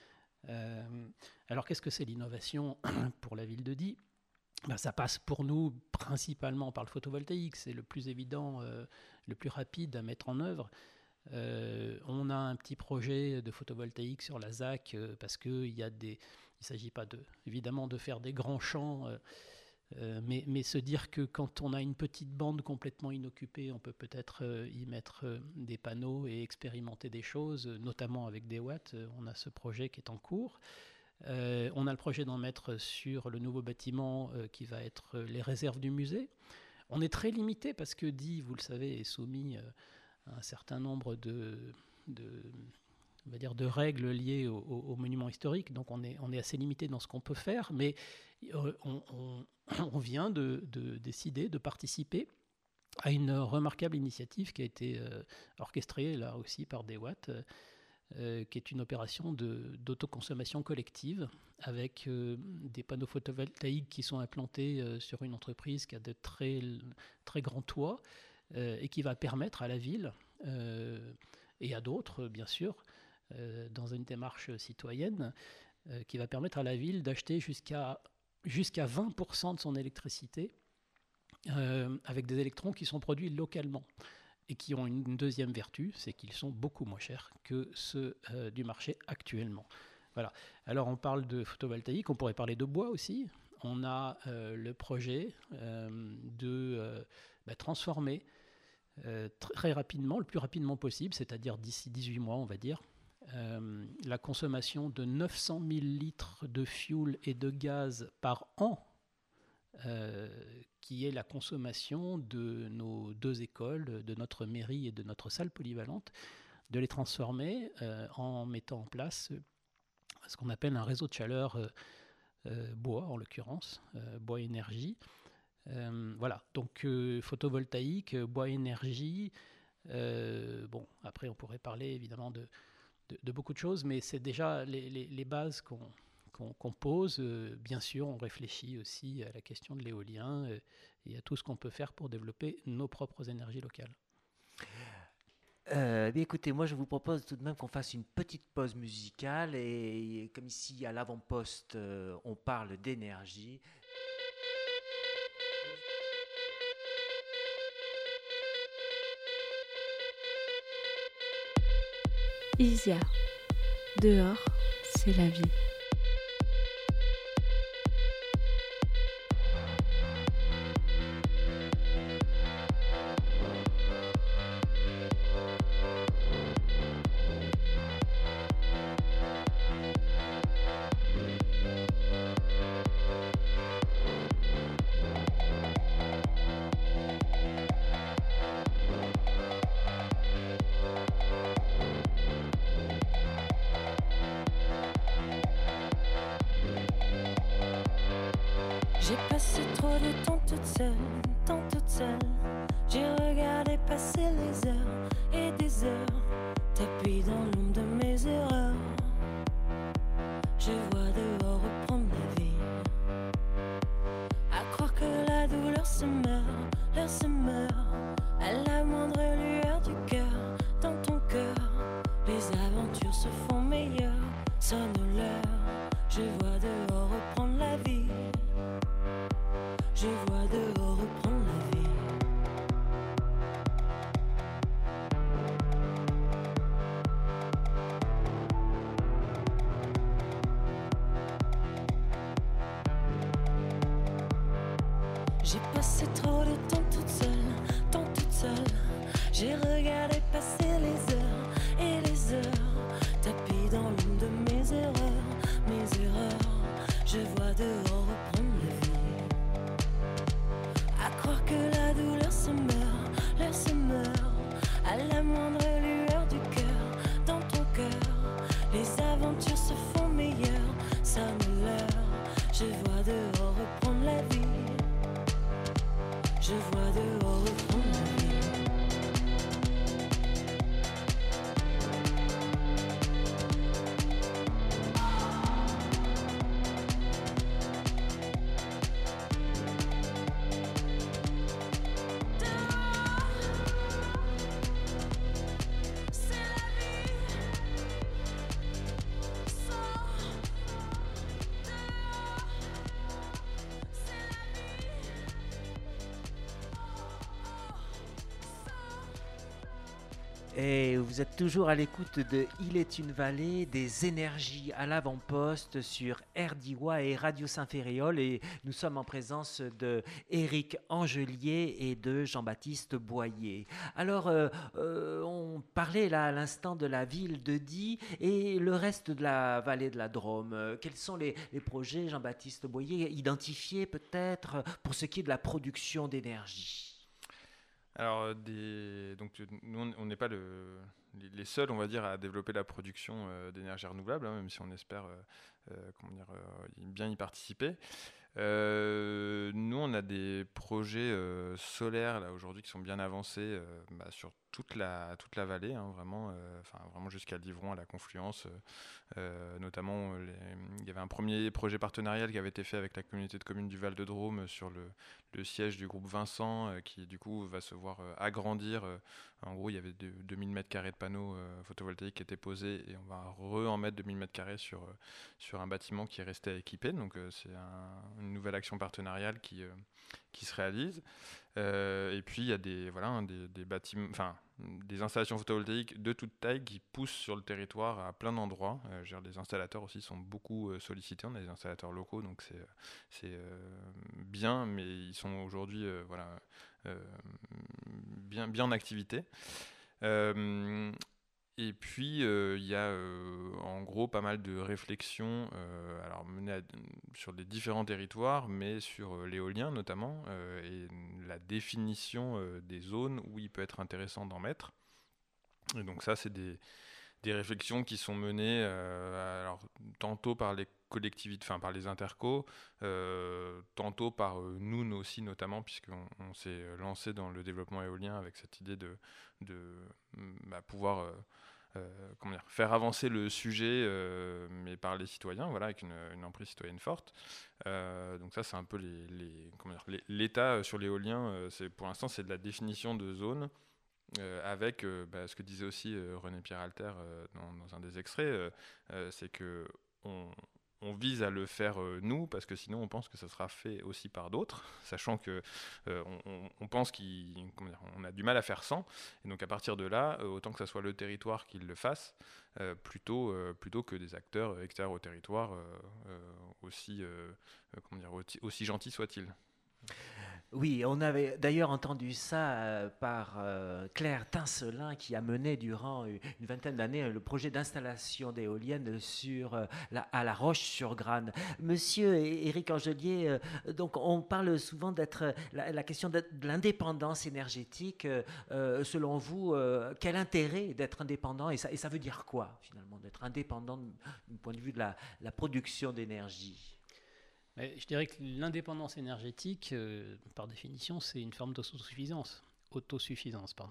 Euh, alors qu'est-ce que c'est l'innovation pour la ville de Die? Ben, ça passe pour nous principalement par le photovoltaïque, c'est le plus évident, euh, le plus rapide à mettre en œuvre. Euh, on a un petit projet de photovoltaïque sur la Z A C euh, parce qu'il y a des, il ne s'agit pas de, évidemment de faire des grands champs, euh, euh, mais, mais se dire que quand on a une petite bande complètement inoccupée, on peut peut-être euh, y mettre euh, des panneaux et expérimenter des choses, notamment avec des watts. Euh, on a ce projet qui est en cours. Euh, on a le projet d'en mettre sur le nouveau bâtiment euh, qui va être les réserves du musée. On est très limité parce que Die, vous le savez, est soumis euh, à un certain nombre de, de, on va dire de règles liées aux au, au monuments historiques. Donc on est, on est assez limité dans ce qu'on peut faire, mais euh, on, on, on vient de, de décider de participer à une remarquable initiative qui a été euh, orchestrée là aussi par des watts, euh, Euh, qui est une opération de, d'autoconsommation collective avec euh, des panneaux photovoltaïques qui sont implantés euh, sur une entreprise qui a de très, très grands toits euh, et qui va permettre à la ville euh, et à d'autres, bien sûr, euh, dans une démarche citoyenne, euh, qui va permettre à la ville d'acheter jusqu'à, jusqu'à vingt pour cent de son électricité euh, avec des électrons qui sont produits localement. Et qui ont une deuxième vertu, c'est qu'ils sont beaucoup moins chers que ceux euh, du marché actuellement. Voilà. Alors on parle de photovoltaïque, on pourrait parler de bois aussi. On a euh, le projet euh, de euh, bah, transformer euh, très rapidement, le plus rapidement possible, c'est-à-dire d'ici dix-huit mois, on va dire, euh, la consommation de neuf cent mille litres de fioul et de gaz par an, Euh, qui est la consommation de nos deux écoles, de notre mairie et de notre salle polyvalente, de les transformer euh, en mettant en place ce qu'on appelle un réseau de chaleur euh, euh, bois, en l'occurrence, euh, bois énergie. Euh, voilà, donc euh, photovoltaïque, bois énergie. Euh, bon, après on pourrait parler évidemment de de, de beaucoup de choses, mais c'est déjà les, les, les bases qu'on, qu'on, qu'on pose. Euh, bien sûr, on réfléchit aussi à la question de l'éolien euh, et à tout ce qu'on peut faire pour développer nos propres énergies locales. Euh, mais écoutez, moi je vous propose tout de même qu'on fasse une petite pause musicale et, et comme ici à l'avant-poste euh, on parle d'énergie. Isia, dehors, c'est la vie. J'ai passé trop de temps toute seule, temps toute seule. J'ai regardé passer les heures et des heures, tapis dans l'ombre de mes erreurs. Je vois dehors reprendre la vie, à croire que la douleur se meurt, l'heure se meurt, à la moindre lueur du cœur, dans ton cœur. Les aventures se font meilleures, sonne l'heure. Je vois dehors reprendre la vie. Je vois dehors reprendre la vie. J'ai passé trop de temps toute seule, temps toute seule. J'ai regardé passer les heures et les heures, tapis dans l'ombre de mes erreurs, mes erreurs. Je vois dehors reprendre la vie. À croire que la douleur se meurt, l'heure se meurt, à la moindre lueur du cœur, dans ton cœur. Les aventures se font meilleures, sonne l'heure. Je vois dehors reprendre la vie. Je vois dehors reprendre la vie. Et vous êtes toujours à l'écoute de Il est une vallée, des énergies à l'avant-poste sur R D I W A et Radio Saint-Ferréol. Et nous sommes en présence de Éric Angelier et de Jean-Baptiste Boyer. Alors, euh, euh, on parlait là à l'instant de la ville de Die et le reste de la vallée de la Drôme. Euh, Quels sont les, les projets, Jean-Baptiste Boyer, identifiés peut-être pour ce qui est de la production d'énergie ? Alors, des... donc, nous, on n'est pas le... les seuls, on va dire, à développer la production euh, d'énergie renouvelable, hein, même si on espère euh, euh, comment dire, euh, bien y participer. Euh, nous, on a des projets euh, solaires là aujourd'hui qui sont bien avancés euh, bah, sur toute la toute la vallée, hein, vraiment, euh, enfin vraiment jusqu'à Livron, à la confluence. Euh, notamment, les... il y avait un premier projet partenarial qui avait été fait avec la communauté de communes du Val-de-Drôme sur le, le siège du groupe Vincent, euh, qui du coup va se voir euh, agrandir. Euh, en gros, il y avait de, deux mille mètres carrés de panneaux euh, photovoltaïques qui étaient posés et on va re-en mettre deux mille mètres carrés sur euh, sur un bâtiment qui est resté à équiper. Donc euh, c'est un, une nouvelle action partenariale qui euh, qui se réalise. Euh, et puis il y a des voilà hein, des, des bâtiments, enfin des installations photovoltaïques de toute taille qui poussent sur le territoire à plein d'endroits. Euh, je veux dire, les installateurs aussi sont beaucoup euh, sollicités. On a des installateurs locaux, donc c'est c'est euh, bien, mais ils sont aujourd'hui euh, voilà euh, bien bien en activité. Euh, Et puis, il euh, y a euh, en gros pas mal de réflexions euh, alors, menées à, sur les différents territoires, mais sur euh, l'éolien notamment, euh, et la définition euh, des zones où il peut être intéressant d'en mettre. Et donc ça, c'est des, des réflexions qui sont menées euh, alors, tantôt par les collectivités, enfin par les intercos, euh, tantôt par euh, nous aussi notamment, puisqu'on on s'est lancé dans le développement éolien avec cette idée de, de bah, pouvoir... Euh, euh, comment dire, faire avancer le sujet, euh, mais par les citoyens, voilà, avec une, une emprise citoyenne forte. Euh, donc ça, c'est un peu les, les, comment dire, les, l'état sur l'éolien. Euh, c'est, pour l'instant, c'est de la définition de zone. Euh, avec euh, bah, ce que disait aussi euh, René-Pierre Alter euh, dans, dans un des extraits, euh, euh, c'est que on, on vise à le faire euh, nous, parce que sinon on pense que ça sera fait aussi par d'autres, sachant que euh, on, on pense qu'on a du mal à faire sans, et donc à partir de là, euh, autant que ça soit le territoire qui le fasse, euh, plutôt, euh, plutôt que des acteurs extérieurs au territoire, euh, euh, aussi, euh, comment dire, aussi, aussi gentils soient-ils. Oui, on avait d'ailleurs entendu ça euh, par euh, Claire Tincelin qui a mené durant une vingtaine d'années le projet d'installation d'éoliennes sur, euh, la, à La Roche-sur-Grane. Monsieur Éric Angelier, euh, donc on parle souvent d'être la, la question de, de l'indépendance énergétique. Euh, selon vous, euh, quel intérêt d'être indépendant et ça, et ça veut dire quoi finalement d'être indépendant du point de vue de la, la production d'énergie? Je dirais que l'indépendance énergétique, euh, par définition, c'est une forme d'autosuffisance. Autosuffisance, pardon.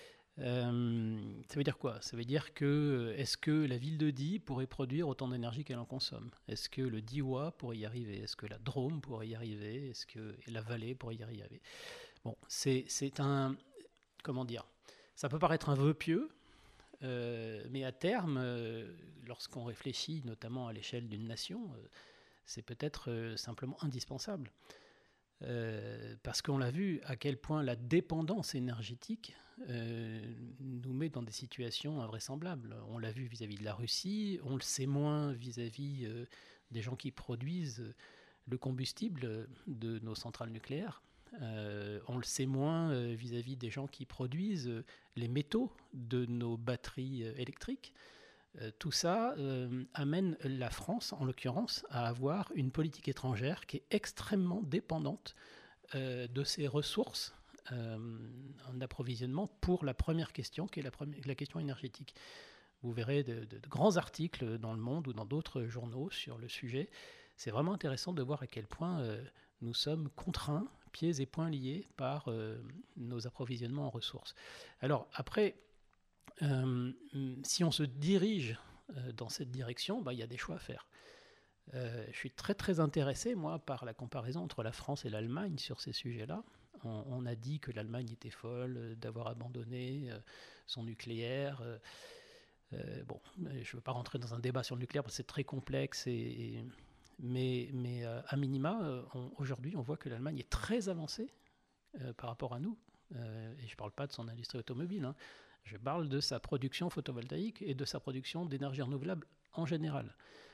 Euh, ça veut dire quoi? Ça veut dire que est-ce que la ville de Die pourrait produire autant d'énergie qu'elle en consomme? Est-ce que le Diois pourrait y arriver? Est-ce que la Drôme pourrait y arriver? Est-ce que la Vallée pourrait y arriver? Bon, c'est, c'est un... Comment dire? Ça peut paraître un vœu pieux, euh, mais à terme, euh, lorsqu'on réfléchit notamment à l'échelle d'une nation, euh, c'est peut-être euh, simplement indispensable. Euh, parce qu'on l'a vu à quel point la dépendance énergétique euh, nous met dans des situations invraisemblables. On l'a vu vis-à-vis de la Russie, on le sait moins vis-à-vis euh, des gens qui produisent le combustible de nos centrales nucléaires. Euh, on le sait moins euh, vis-à-vis des gens qui produisent euh, les métaux de nos batteries euh, électriques. Euh, tout ça euh, amène la France, en l'occurrence, à avoir une politique étrangère qui est extrêmement dépendante euh, de ses ressources euh, en approvisionnement pour la première question, qui est la, première, la question énergétique. Vous verrez de, de, de grands articles dans Le Monde ou dans d'autres journaux sur le sujet. C'est vraiment intéressant de voir à quel point euh, nous sommes contraints, pieds et poings liés, par euh, nos approvisionnements en ressources. Alors, après... Euh, si on se dirige euh, dans cette direction, bah, y a des choix à faire. Euh, je suis très très intéressé, moi, par la comparaison entre la France et l'Allemagne sur ces sujets-là. On, on a dit que l'Allemagne était folle euh, d'avoir abandonné euh, son nucléaire. Euh, euh, bon, je ne veux pas rentrer dans un débat sur le nucléaire parce que c'est très complexe, et, et, mais, mais euh, à minima, euh, on, aujourd'hui, on voit que l'Allemagne est très avancée euh, par rapport à nous. Euh, et je ne parle pas de son industrie automobile, hein. Je parle de sa production photovoltaïque et de sa production d'énergie renouvelable en général.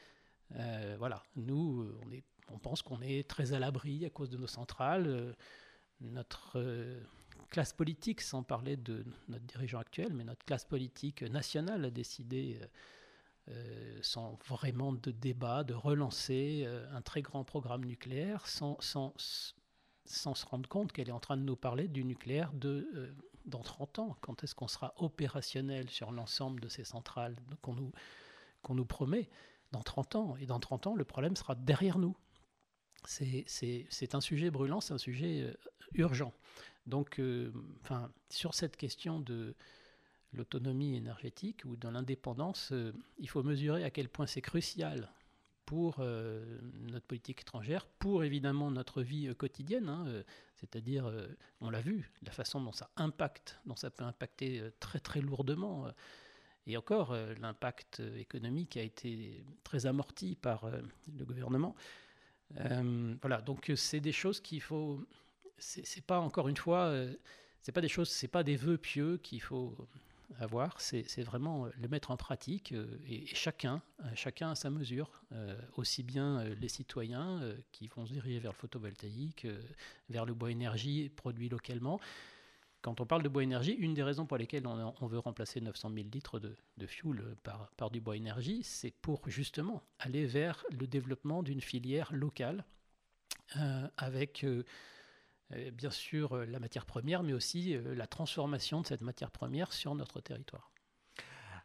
Euh, voilà, nous, on, est, on pense qu'on est très à l'abri à cause de nos centrales. Euh, notre euh, classe politique, sans parler de notre dirigeant actuel, mais notre classe politique nationale a décidé, euh, euh, sans vraiment de débat, de relancer euh, un très grand programme nucléaire sans, sans, sans se rendre compte qu'elle est en train de nous parler du nucléaire de... Euh, dans trente ans, quand est-ce qu'on sera opérationnel sur l'ensemble de ces centrales qu'on nous, qu'on nous promet? Dans trente ans. Et dans trente ans, le problème sera derrière nous. C'est, c'est, c'est un sujet brûlant, c'est un sujet euh, urgent. Donc, euh, enfin, sur cette question de l'autonomie énergétique ou de l'indépendance, euh, il faut mesurer à quel point c'est crucial pour euh, notre politique étrangère, pour évidemment notre vie euh, quotidienne, hein, euh, c'est-à-dire, euh, on l'a vu, la façon dont ça impacte, dont ça peut impacter euh, très très lourdement, euh, et encore, euh, l'impact euh, économique a été très amorti par euh, le gouvernement. Euh, voilà, donc euh, c'est des choses qu'il faut, c'est, c'est pas encore une fois, euh, c'est pas des choses, c'est pas des vœux pieux qu'il faut avoir, c'est, c'est vraiment le mettre en pratique, euh, et, et chacun, euh, chacun à sa mesure, euh, aussi bien euh, les citoyens euh, qui vont se diriger vers le photovoltaïque, euh, vers le bois énergie produit localement. Quand on parle de bois énergie, une des raisons pour lesquelles on, on veut remplacer neuf cent mille litres de, de fuel par, par du bois énergie, c'est pour justement aller vers le développement d'une filière locale euh, avec euh, Euh, bien sûr euh, la matière première, mais aussi euh, la transformation de cette matière première sur notre territoire.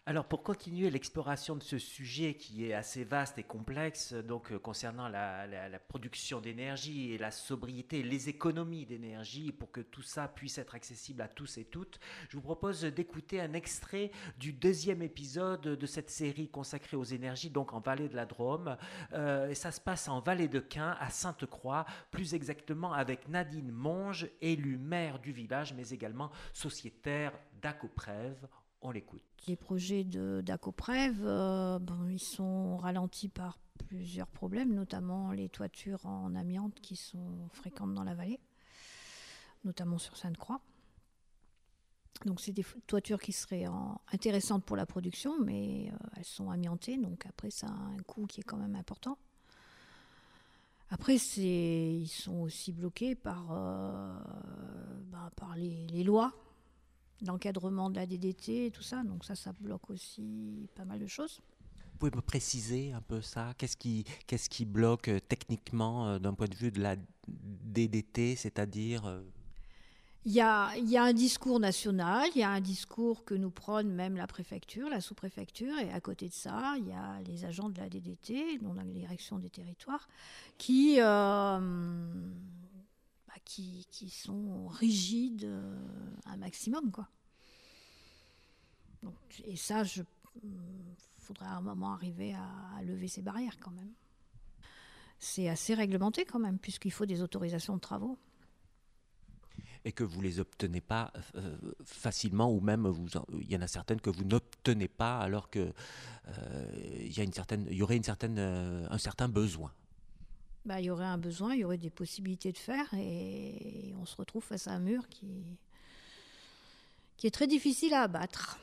Alors pour continuer l'exploration de ce sujet qui est assez vaste et complexe, donc euh, concernant la, la- la production d'énergie et la sobriété, les économies d'énergie, pour que tout ça puisse être accessible à tous et toutes, je vous propose d'écouter un extrait du deuxième épisode de cette série consacrée aux énergies, donc en Vallée de la Drôme. Euh, et ça se passe en Vallée de Quin, à Sainte-Croix, plus exactement avec Nadine Monge, élue maire du village, mais également sociétaire d'Acoprève. On l'écoute. Les projets de, d'Acoprève, euh, bon, ils sont ralentis par plusieurs problèmes, notamment les toitures en amiante qui sont fréquentes dans la vallée, notamment sur Sainte-Croix. Donc c'est des f- toitures qui seraient en- intéressantes pour la production, mais euh, elles sont amiantées, donc après ça a un coût qui est quand même important. Après, c'est, ils sont aussi bloqués par, euh, bah, par les, les lois, l'encadrement de la D D T et tout ça. Donc ça, ça bloque aussi pas mal de choses. Vous pouvez me préciser un peu ça? Qu'est-ce qui, qu'est-ce qui bloque euh, techniquement euh, d'un point de vue de la D D T, c'est-à-dire euh, Il y a, il y a un discours national, il y a un discours que nous prône même la préfecture, la sous-préfecture, et à côté de ça, il y a les agents de la D D T, dont la direction des territoires, qui, euh, bah, qui, qui sont rigides euh, un maximum, quoi. Donc, et ça, je faudrait à un moment arriver à, à lever ces barrières quand même. C'est assez réglementé quand même, puisqu'il faut des autorisations de travaux. et que vous les obtenez pas euh, facilement, ou même vous en- il y en a certaines que vous n'obtenez pas alors que euh, il y a une certaine, il y aurait une certaine, euh, un certain besoin. Bah, il y aurait un besoin, il y aurait des possibilités de faire, et on se retrouve face à un mur qui, qui est très difficile à abattre.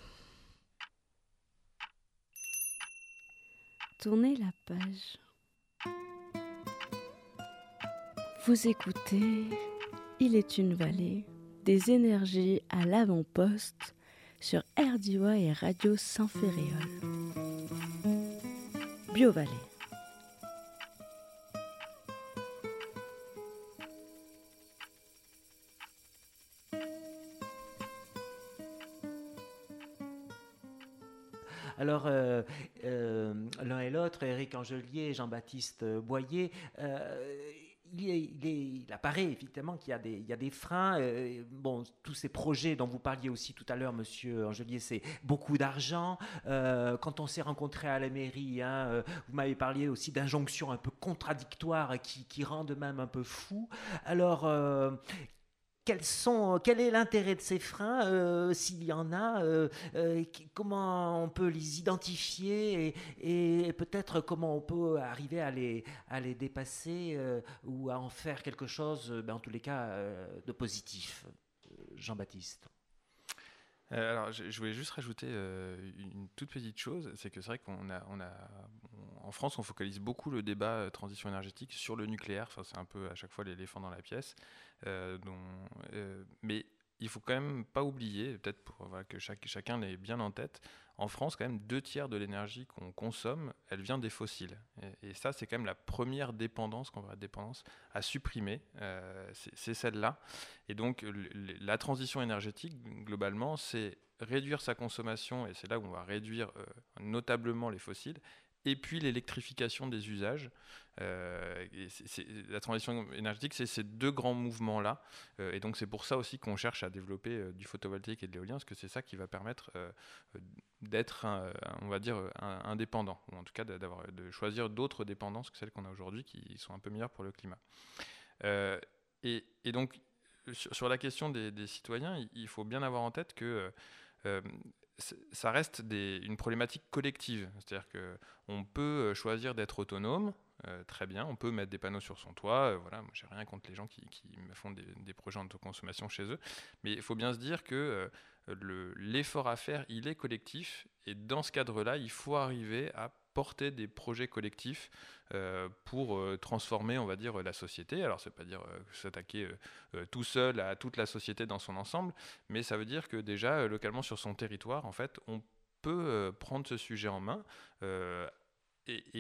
Tournez la page. Vous écoutez Il est une vallée, des énergies à l'avant-poste sur R D I et Radio Saint-Ferréol. Bio-Vallée. Alors, euh, euh, l'un et l'autre, Éric Angelier et Jean-Baptiste Boyer, euh, il, est- il est- il apparaît évidemment qu'il y a des, il y a des freins. euh, bon, tous ces projets dont vous parliez aussi tout à l'heure, Monsieur Angelier, c'est beaucoup d'argent. Euh, quand on s'est rencontrés à la mairie, hein, euh, vous m'avez parlé aussi d'injonctions un peu contradictoires qui, qui rendent même un peu fou. Alors, euh, quels sont, quel est l'intérêt de ces freins, euh, s'il y en a, euh, euh, qui- comment on peut les identifier, et, et peut-être comment on peut arriver à les, à les dépasser, euh, ou à en faire quelque chose, euh, ben, en tous les cas, euh, de positif. Euh, Jean-Baptiste. Euh, alors, je, je voulais juste rajouter euh, une toute petite chose, c'est que c'est vrai qu'on a, on a, on- en France, on focalise beaucoup le débat euh, transition énergétique sur le nucléaire. Enfin, c'est un peu à chaque fois l'éléphant dans la pièce. Euh, dont, euh, mais il faut quand même pas oublier, peut-être pour voilà, que chaque, chacun l'ait bien en tête, en France, quand même deux tiers de l'énergie qu'on consomme, elle vient des fossiles. Et, et ça, c'est quand même la première dépendance, qu'on va dépendance, à supprimer. Euh, c'est, c'est celle-là. Et donc, le- le- la transition énergétique, globalement, c'est réduire sa consommation, et c'est là où on va réduire euh, notablement les fossiles, et puis l'électrification des usages. Euh, et c'est, c'est- la transition énergétique, c'est ces deux grands mouvements-là. Euh, et donc, c'est pour ça aussi qu'on cherche à développer euh, du photovoltaïque et de l'éolien, parce que c'est ça qui va permettre euh, euh, d'être, un- un- on va dire, un- indépendant, ou en tout cas d'avoir, de choisir d'autres dépendances que celles qu'on a aujourd'hui, qui sont un peu meilleures pour le climat. Euh, et, et donc, sur, sur la question des, des citoyens, il, il faut bien avoir en tête que euh, c- ça reste des- une problématique collective. C'est-à-dire qu'on peut choisir d'être autonome, euh, très bien, on peut mettre des panneaux sur son toit, euh, voilà, moi j'ai rien contre les gens qui, qui me font des, des projets en autoconsommation chez eux, mais il faut bien se dire que euh, le- l'effort à faire, il est collectif, et dans ce cadre-là, il faut arriver à porter des projets collectifs euh, pour euh, transformer, on va dire, la société. Alors, ça ne veut pas dire euh, s'attaquer euh, euh, tout seul à toute la société dans son ensemble, mais ça veut dire que déjà, euh, localement sur son territoire, en fait, on peut euh, prendre ce sujet en main euh, et, et- et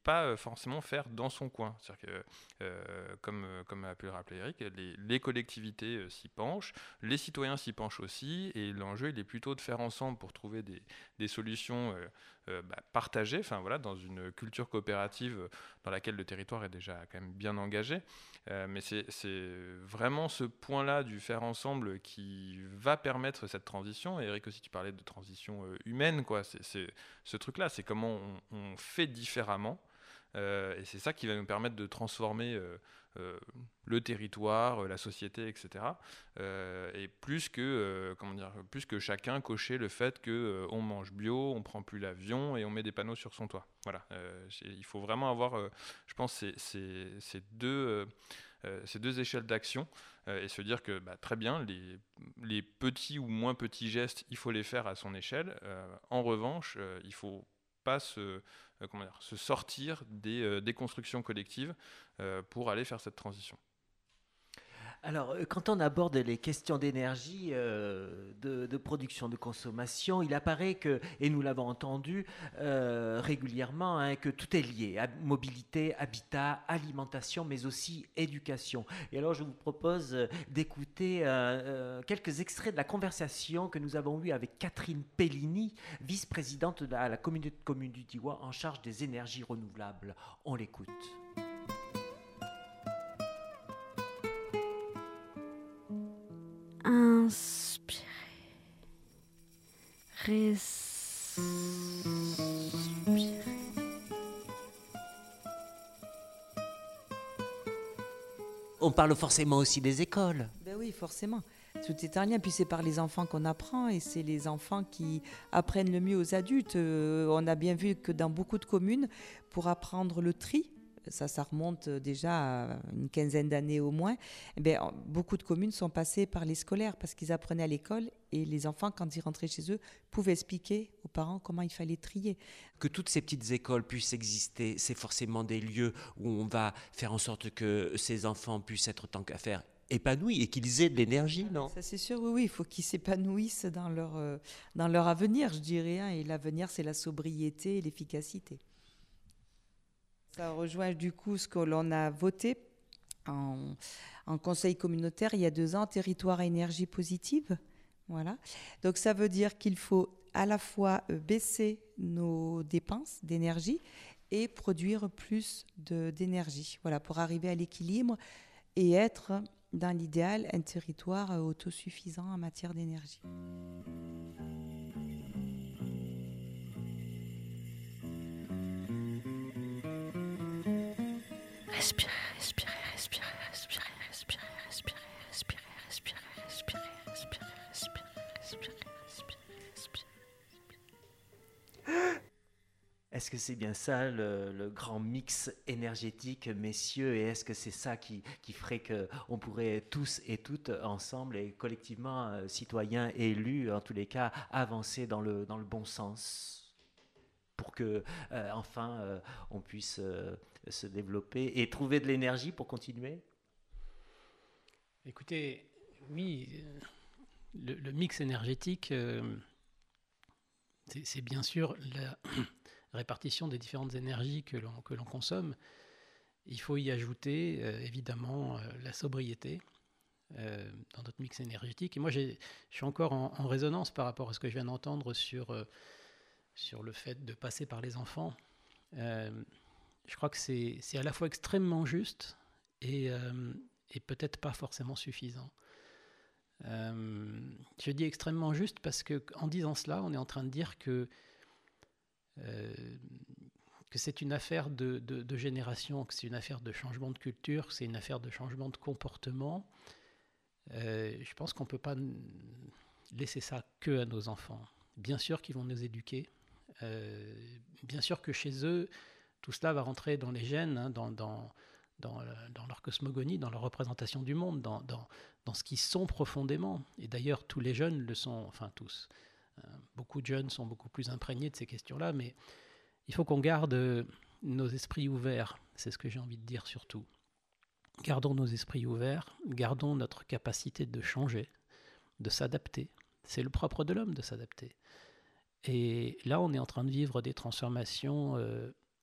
pas euh, forcément faire dans son coin. C'est-à-dire que, euh, comme, comme a pu le rappeler Eric, les, les collectivités euh, s'y penchent, les citoyens s'y penchent aussi, et l'enjeu il est plutôt de faire ensemble pour trouver des, des solutions euh, euh, bah, partagées, enfin, voilà, dans une culture coopérative dans laquelle le territoire est déjà quand même bien engagé. Euh, mais c'est, c'est vraiment ce point-là du faire ensemble qui va permettre cette transition. Et Eric aussi, tu parlais de transition euh, humaine, quoi. C'est, c'est ce truc-là, c'est comment on, on fait différemment. Euh, et c'est ça qui va nous permettre de transformer euh, euh, le territoire, euh, la société, et cetera. Euh, et plus que, euh, comment dire, plus que chacun cocher le fait qu'on euh, mange bio, on prend plus l'avion et on met des panneaux sur son toit. Voilà. Euh, il faut vraiment avoir, euh, je pense, ces, ces, ces, deux, euh, euh, ces deux échelles d'action euh, et se dire que bah, très bien, les, les petits ou moins petits gestes, il faut les faire à son échelle. Euh, en revanche, euh, il faut pas se, euh, comment dire, se sortir des, euh, des constructions collectives euh, pour aller faire cette transition. Alors, quand on aborde les questions d'énergie, euh, de, de production, de consommation, il apparaît que, et nous l'avons entendu euh, régulièrement, hein, que tout est lié, à mobilité, habitat, alimentation, mais aussi éducation. Et alors, je vous propose d'écouter euh, euh, quelques extraits de la conversation que nous avons eue avec Catherine Pellini, vice-présidente de la, à la communauté de communes du Diois en charge des énergies renouvelables. On l'écoute. Inspirez. Respirez. On parle forcément aussi des écoles. Ben oui, forcément. Tout est en lien. Puis c'est par les enfants qu'on apprend et c'est les enfants qui apprennent le mieux aux adultes. Euh, on a bien vu que dans beaucoup de communes, pour apprendre le tri, ça, ça remonte déjà à une quinzaine d'années au moins, eh bien, beaucoup de communes sont passées par les scolaires parce qu'ils apprenaient à l'école et les enfants, quand ils rentraient chez eux, pouvaient expliquer aux parents comment il fallait trier. Que toutes ces petites écoles puissent exister, c'est forcément des lieux où on va faire en sorte que ces enfants puissent être, tant qu'à faire, épanouis et qu'ils aient de l'énergie, non ? Ça c'est sûr, oui, oui, il faut qu'ils s'épanouissent dans leur, euh, dans leur avenir, je dirais, hein, et l'avenir c'est la sobriété et l'efficacité. Ça rejoint du coup ce que l'on a voté en, en conseil communautaire il y a deux ans, territoire à énergie positive. Voilà. Donc ça veut dire qu'il faut à la fois baisser nos dépenses d'énergie et produire plus de, d'énergie. Voilà, pour arriver à l'équilibre et être, dans l'idéal, un territoire autosuffisant en matière d'énergie. Respirez, respirez, respirez, respirez, respirez, respirez, respirez, respirez, respirez, respirez, respirez, respirez, respirez, respirez. Est-ce que c'est bien ça le, le grand mix énergétique, messieurs, et est-ce que c'est ça qui, qui ferait qu'on pourrait tous et toutes ensemble et collectivement, euh, citoyens élus, en tous les cas, avancer dans le, dans le bon sens pour que euh, enfin euh, on puisse euh, se développer et trouver de l'énergie pour continuer ? Écoutez, oui, le, le mix énergétique, euh, c'est, c'est bien sûr la répartition des différentes énergies que l'on, que l'on consomme. Il faut y ajouter euh, évidemment euh, la sobriété euh, dans notre mix énergétique. Et moi, j'ai, je suis encore en, en résonance par rapport à ce que je viens d'entendre sur, euh, sur le fait de passer par les enfants. Euh, je crois que c'est, c'est à la fois extrêmement juste et, euh, et peut-être pas forcément suffisant. Euh, je dis extrêmement juste parce qu'en disant cela, on est en train de dire que Euh, que c'est une affaire de, de, de génération, que c'est une affaire de changement de culture, que c'est une affaire de changement de comportement. Euh, je pense qu'on ne peut pas laisser ça que à nos enfants. Bien sûr qu'ils vont nous éduquer. Euh, bien sûr que chez eux, tout cela va rentrer dans les gènes, hein, dans, dans, dans, dans leur cosmogonie, dans leur représentation du monde, dans, dans, dans ce qu'ils sont profondément. Et d'ailleurs, tous les jeunes le sont, enfin tous. Beaucoup de jeunes sont beaucoup plus imprégnés de ces questions-là, mais il faut qu'on garde nos esprits ouverts. C'est ce que j'ai envie de dire surtout. Gardons nos esprits ouverts, gardons notre capacité de changer, de s'adapter. C'est le propre de l'homme de s'adapter. Et là, on est en train de vivre des transformations, euh,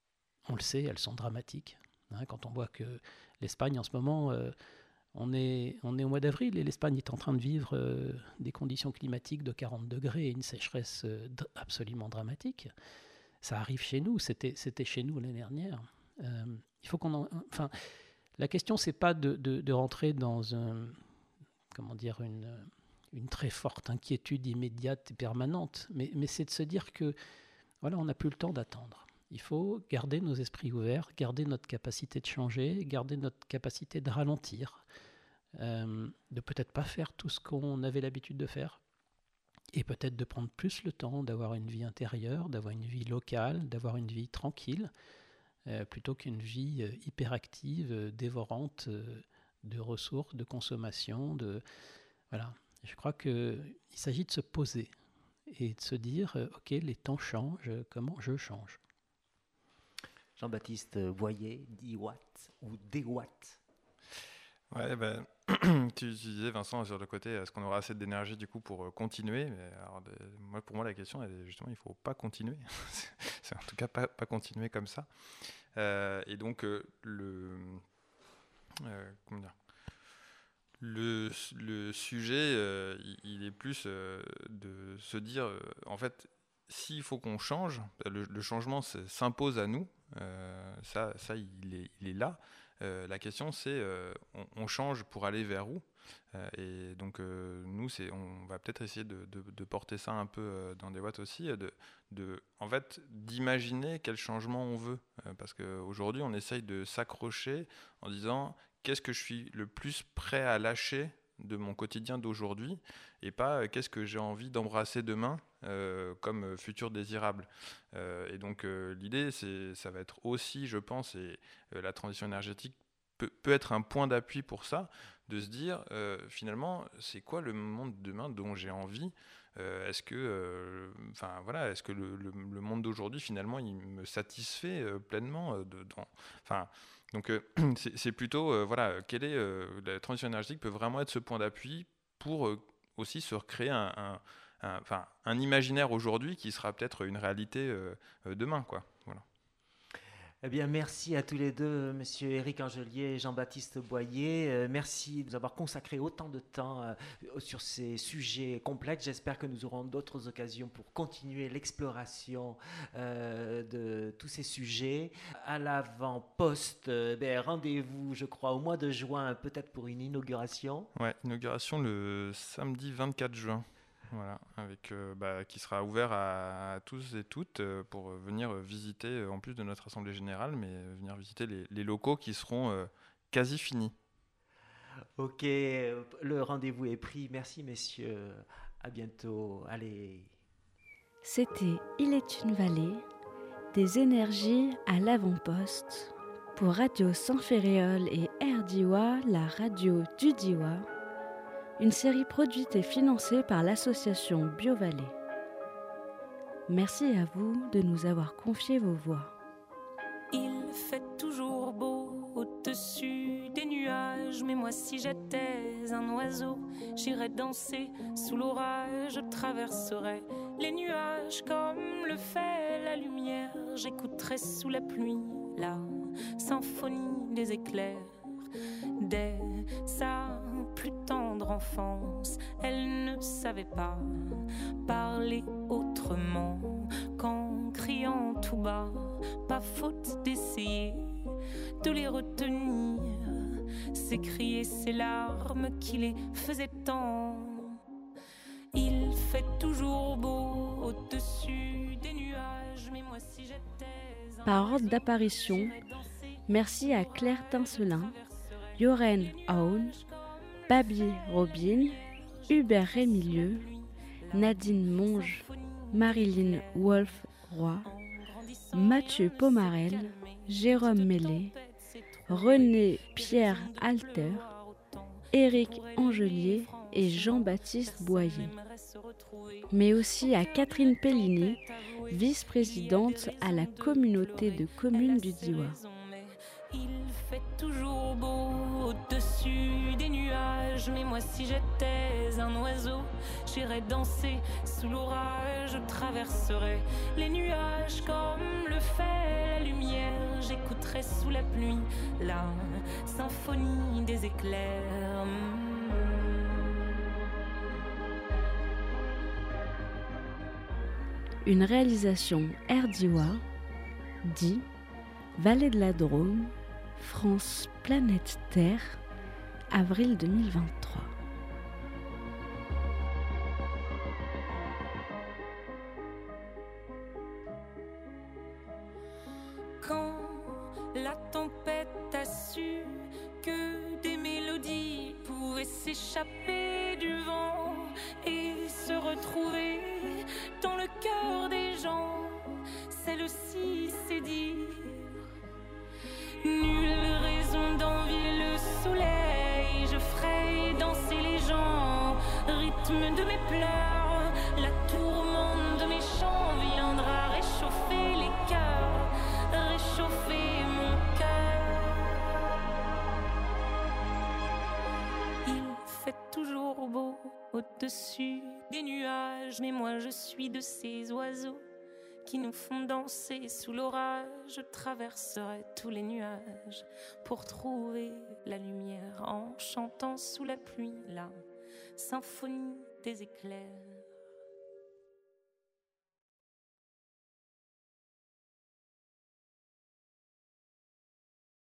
on le sait, elles sont dramatiques. Hein, quand on voit que l'Espagne, en ce moment, euh, on, est, on est au mois d'avril et l'Espagne est en train de vivre euh, des conditions climatiques de quarante degrés et une sécheresse euh, d- absolument dramatique. Ça arrive chez nous, c'était, c'était chez nous l'année dernière. Euh, il faut qu'on en, enfin, la question, c'est pas de, de, de rentrer dans un, comment dire, une, une très forte inquiétude immédiate et permanente, mais, mais c'est de se dire que voilà, on n'a plus le temps d'attendre. Il faut garder nos esprits ouverts, garder notre capacité de changer, garder notre capacité de ralentir, euh, de peut-être pas faire tout ce qu'on avait l'habitude de faire, et peut-être de prendre plus le temps d'avoir une vie intérieure, d'avoir une vie locale, d'avoir une vie tranquille, euh, plutôt qu'une vie euh, hyperactive, euh, dévorante euh, de ressources, de consommation. De... Voilà. Je crois qu'il s'agit de se poser et de se dire, euh, ok, les temps changent, comment je change? Jean-Baptiste Boyer, dix watts ou des watts? Ouais, ben, tu, tu disais, Vincent, sur le côté, est-ce qu'on aura assez d'énergie du coup pour euh, continuer? Mais alors, de, moi, pour moi, la question, est justement, il ne faut pas continuer. C'est en tout cas pas, pas continuer comme ça. Euh, et donc, euh, le, euh, comment dire, le, le sujet, euh, il, il est plus euh, de se dire, euh, en fait, s'il faut qu'on change, le, le changement s'impose à nous. Euh, ça, ça il, est, il est là. Euh, la question, c'est euh, on, on change pour aller vers où? euh, Et donc, euh, nous, c'est, on va peut-être essayer de, de, de porter ça un peu euh, dans des watts aussi, de, de, en fait, d'imaginer quel changement on veut. Euh, parce qu'aujourd'hui, on essaye de s'accrocher en disant qu'est-ce que je suis le plus prêt à lâcher de mon quotidien d'aujourd'hui, et pas euh, qu'est-ce que j'ai envie d'embrasser demain euh, comme euh, futur désirable. Euh, et donc euh, l'idée, c'est, ça va être aussi, je pense, et euh, la transition énergétique peut, peut être un point d'appui pour ça, de se dire euh, finalement, c'est quoi le monde de demain dont j'ai envie? euh, Est-ce que, enfin euh, voilà, est-ce que le, le, le monde d'aujourd'hui finalement, il me satisfait euh, pleinement euh, de, dans, enfin. Donc euh, c'est, c'est plutôt, euh, voilà, quelle est, euh, la transition énergétique peut vraiment être ce point d'appui pour euh, aussi se recréer un, un, un, enfin, un imaginaire aujourd'hui qui sera peut-être une réalité euh, demain, quoi. Voilà. Eh bien, merci à tous les deux, Monsieur Éric Angelier et Jean-Baptiste Boyer. Euh, merci de nous avoir consacré autant de temps euh, sur ces sujets complexes. J'espère que nous aurons d'autres occasions pour continuer l'exploration euh, de tous ces sujets. À l'avant-poste, euh, ben, rendez-vous, je crois, au mois de juin, peut-être pour une inauguration. Ouais, inauguration le samedi vingt-quatre juin. Voilà, avec, euh, bah, qui sera ouvert à, à tous et toutes euh, pour venir visiter, euh, en plus de notre assemblée générale, mais euh, venir visiter les, les locaux qui seront euh, quasi finis. Ok, le rendez-vous est pris. Merci messieurs, à bientôt. Allez. C'était Il est une vallée, des énergies à l'avant-poste pour Radio Saint-Ferréol et R Diois, la radio du Diois. Une série produite et financée par l'association BioVallée. Merci à vous de nous avoir confié vos voix. Il fait toujours beau au-dessus des nuages, mais moi si j'étais un oiseau, j'irais danser sous l'orage, je traverserais les nuages comme le fait la lumière, j'écouterais sous la pluie la symphonie des éclairs. Dès sa plus tendre enfance, elle ne savait pas parler autrement qu'en criant tout bas. Pas faute d'essayer de les retenir, s'écrier ces larmes qui les faisaient tant. Il fait toujours beau au-dessus des nuages, mais moi si j'étais... Par ordre d'apparition, merci à Claire Tincelin, Yoren Aoun, Babi Robin, Hubert Rémilieu, Nadine Monge, Marilyn Wolf-Roy, Mathieu Pomarel, Jérôme Mellet, René Pierre Alter, Éric Angelier et Jean-Baptiste Boyer. Mais aussi à Catherine Pellini, vice-présidente à la communauté de communes du Diois. Il fait toujours beau au-dessus des nuages. Mais moi si j'étais un oiseau, j'irais danser sous l'orage. Je traverserais les nuages comme le fait la lumière. J'écouterais sous la pluie la symphonie des éclairs. Une réalisation Erdiwa, dit Vallée de la Drôme, France Planète Terre, avril deux mille vingt-trois. Quand la tempête a su que des mélodies pouvaient s'échapper du vent et se retrouver dans le cœur des gens, celle-ci c'est dire nulle raison d'envier le soleil. Je ferai danser les gens, rythme de mes pleurs. La tourmente de mes chants viendra réchauffer les cœurs, réchauffer mon cœur. Il fait toujours beau au-dessus des nuages, mais moi je suis de ces oiseaux qui nous font danser sous l'orage. Je traverserai tous les nuages pour trouver la lumière en chantant sous la pluie la symphonie des éclairs.